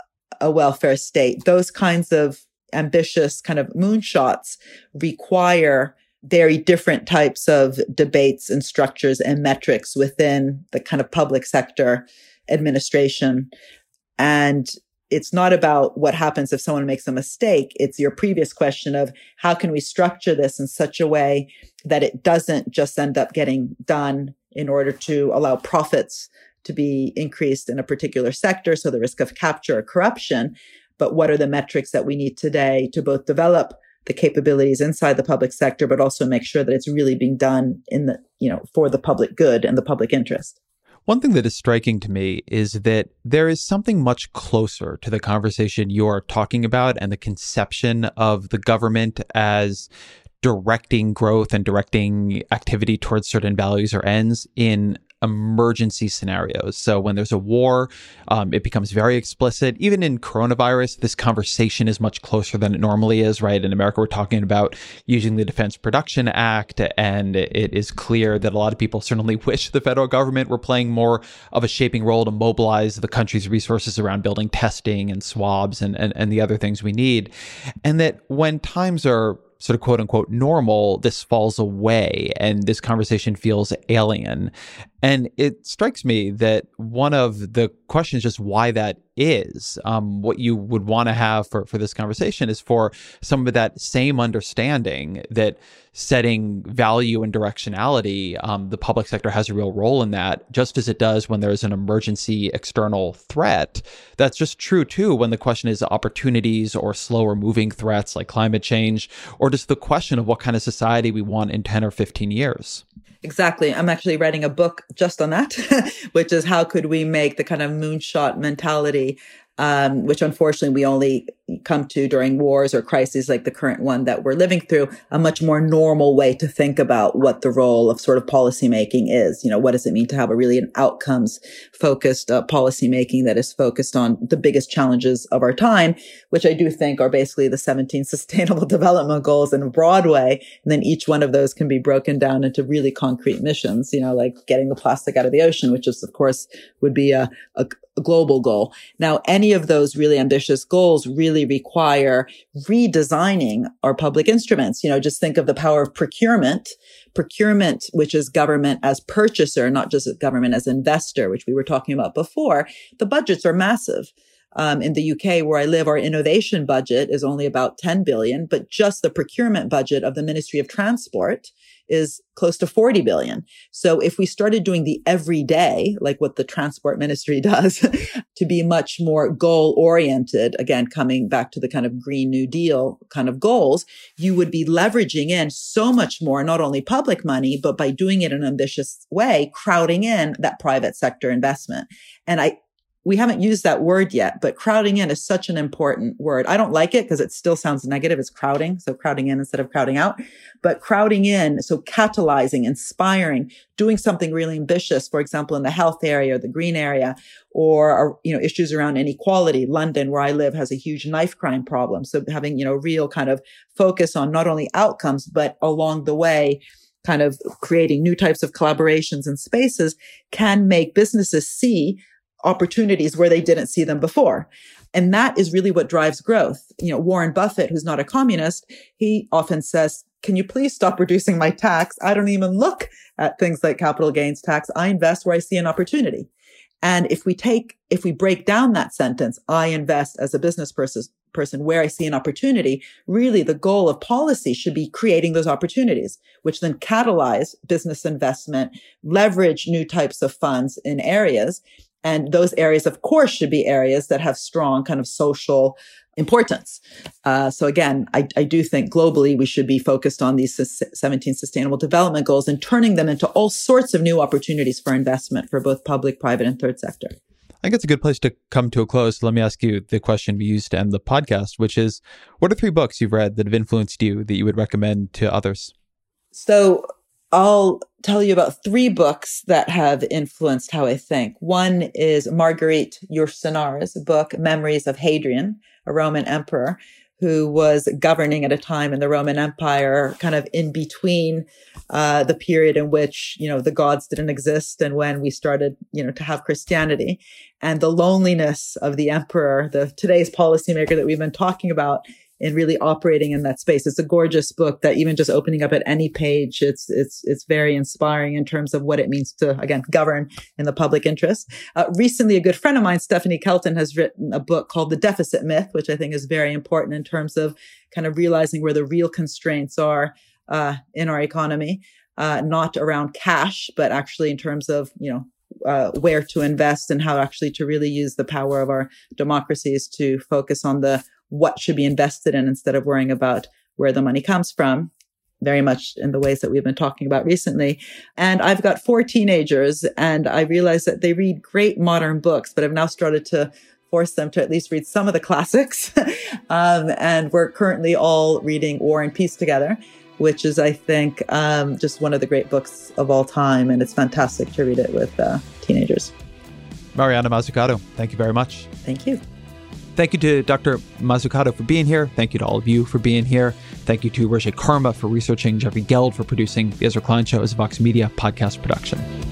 a welfare state. Those kinds of ambitious kind of moonshots require very different types of debates and structures and metrics within the kind of public sector administration. And it's not about what happens if someone makes a mistake. It's your previous question of how can we structure this in such a way that it doesn't just end up getting done in order to allow profits to be increased in a particular sector, so the risk of capture or corruption. But what are the metrics that we need today to both develop the capabilities inside the public sector, but also make sure that it's really being done in the, you know, for the public good and the public interest? One thing that is striking to me is that there is something much closer to the conversation you are talking about and the conception of the government as directing growth and directing activity towards certain values or ends in emergency scenarios. So when there's a war, um, it becomes very explicit. Even in coronavirus, this conversation is much closer than it normally is, right? In America, we're talking about using the Defense Production Act, and it is clear that a lot of people certainly wish the federal government were playing more of a shaping role to mobilize the country's resources around building testing and swabs and, and, and the other things we need. And that when times are sort of quote unquote normal, this falls away and this conversation feels alien. And it strikes me that one of the questions is just why that is. Um, what you would want to have for, for this conversation is for some of that same understanding that setting value and directionality, um, the public sector has a real role in that, just as it does when there's an emergency external threat. That's just true, too, when the question is opportunities or slower moving threats like climate change, or just the question of what kind of society we want in ten or fifteen years. Exactly. I'm actually writing a book just on that, which is how could we make the kind of moonshot mentality, um, which unfortunately we only come to during wars or crises like the current one that we're living through, a much more normal way to think about what the role of sort of policymaking is. You know, what does it mean to have a really an outcomes focused uh, policymaking that is focused on the biggest challenges of our time, which I do think are basically the seventeen Sustainable Development Goals in a broad way. And then each one of those can be broken down into really concrete missions, you know, like getting the plastic out of the ocean, which is, of course, would be a, a, a global goal. Now, any of those really ambitious goals really require redesigning our public instruments. You know, just think of the power of procurement, procurement, which is government as purchaser, not just government as investor, which we were talking about before. The budgets are massive. Um, in the U K, where I live, our innovation budget is only about ten billion, but just the procurement budget of the Ministry of Transport is close to forty billion. So if we started doing the everyday, like what the Transport Ministry does, to be much more goal oriented, again, coming back to the kind of Green New Deal kind of goals, you would be leveraging in so much more, not only public money, but by doing it in an ambitious way, crowding in that private sector investment. And I, we haven't used that word yet, but crowding in is such an important word. I don't like it because it still sounds negative. It's crowding. So crowding in instead of crowding out, but crowding in. So catalyzing, inspiring, doing something really ambitious, for example, in the health area, the green area, or, you know, issues around inequality. London, where I live, has a huge knife crime problem. So having, you know, real kind of focus on not only outcomes, but along the way, kind of creating new types of collaborations and spaces can make businesses see opportunities where they didn't see them before. And that is really what drives growth. You know, Warren Buffett, who's not a communist, he often says, can you please stop reducing my tax? I don't even look at things like capital gains tax. I invest where I see an opportunity. And if we take, if we break down that sentence, I invest as a business person, person where I see an opportunity, really the goal of policy should be creating those opportunities, which then catalyze business investment, leverage new types of funds in areas. And those areas, of course, should be areas that have strong kind of social importance. Uh, so again, I, I do think globally we should be focused on these seventeen Sustainable Development Goals and turning them into all sorts of new opportunities for investment for both public, private, and third sector. I think it's a good place to come to a close. Let me ask you the question we used to end the podcast, which is, what are three books you've read that have influenced you that you would recommend to others? So I'll tell you about three books that have influenced how I think. One is Marguerite Yourcenar's book, Memories of Hadrian, a Roman emperor who was governing at a time in the Roman Empire, kind of in between uh, the period in which, you know, the gods didn't exist and when we started, you know, to have Christianity. And the loneliness of the emperor, the today's policymaker that we've been talking about, in really operating in that space. It's a gorgeous book that even just opening up at any page, it's it's it's very inspiring in terms of what it means to, again, govern in the public interest. Uh, recently, a good friend of mine, Stephanie Kelton, has written a book called The Deficit Myth, which I think is very important in terms of kind of realizing where the real constraints are uh, in our economy, uh, not around cash, but actually in terms of, you know, Uh, where to invest and how actually to really use the power of our democracies to focus on the what should be invested in instead of worrying about where the money comes from, very much in the ways that we've been talking about recently. And I've got four teenagers, and I realize that they read great modern books, but I've now started to force them to at least read some of the classics. um, and we're currently all reading War and Peace together, which is, I think, um, just one of the great books of all time. And it's fantastic to read it with uh, teenagers. Mariana Mazzucato, thank you very much. Thank you. Thank you to Doctor Mazzucato for being here. Thank you to all of you for being here. Thank you to Roger Karma for researching, Jeffrey Geld for producing. The Ezra Klein Show is a Vox Media podcast production.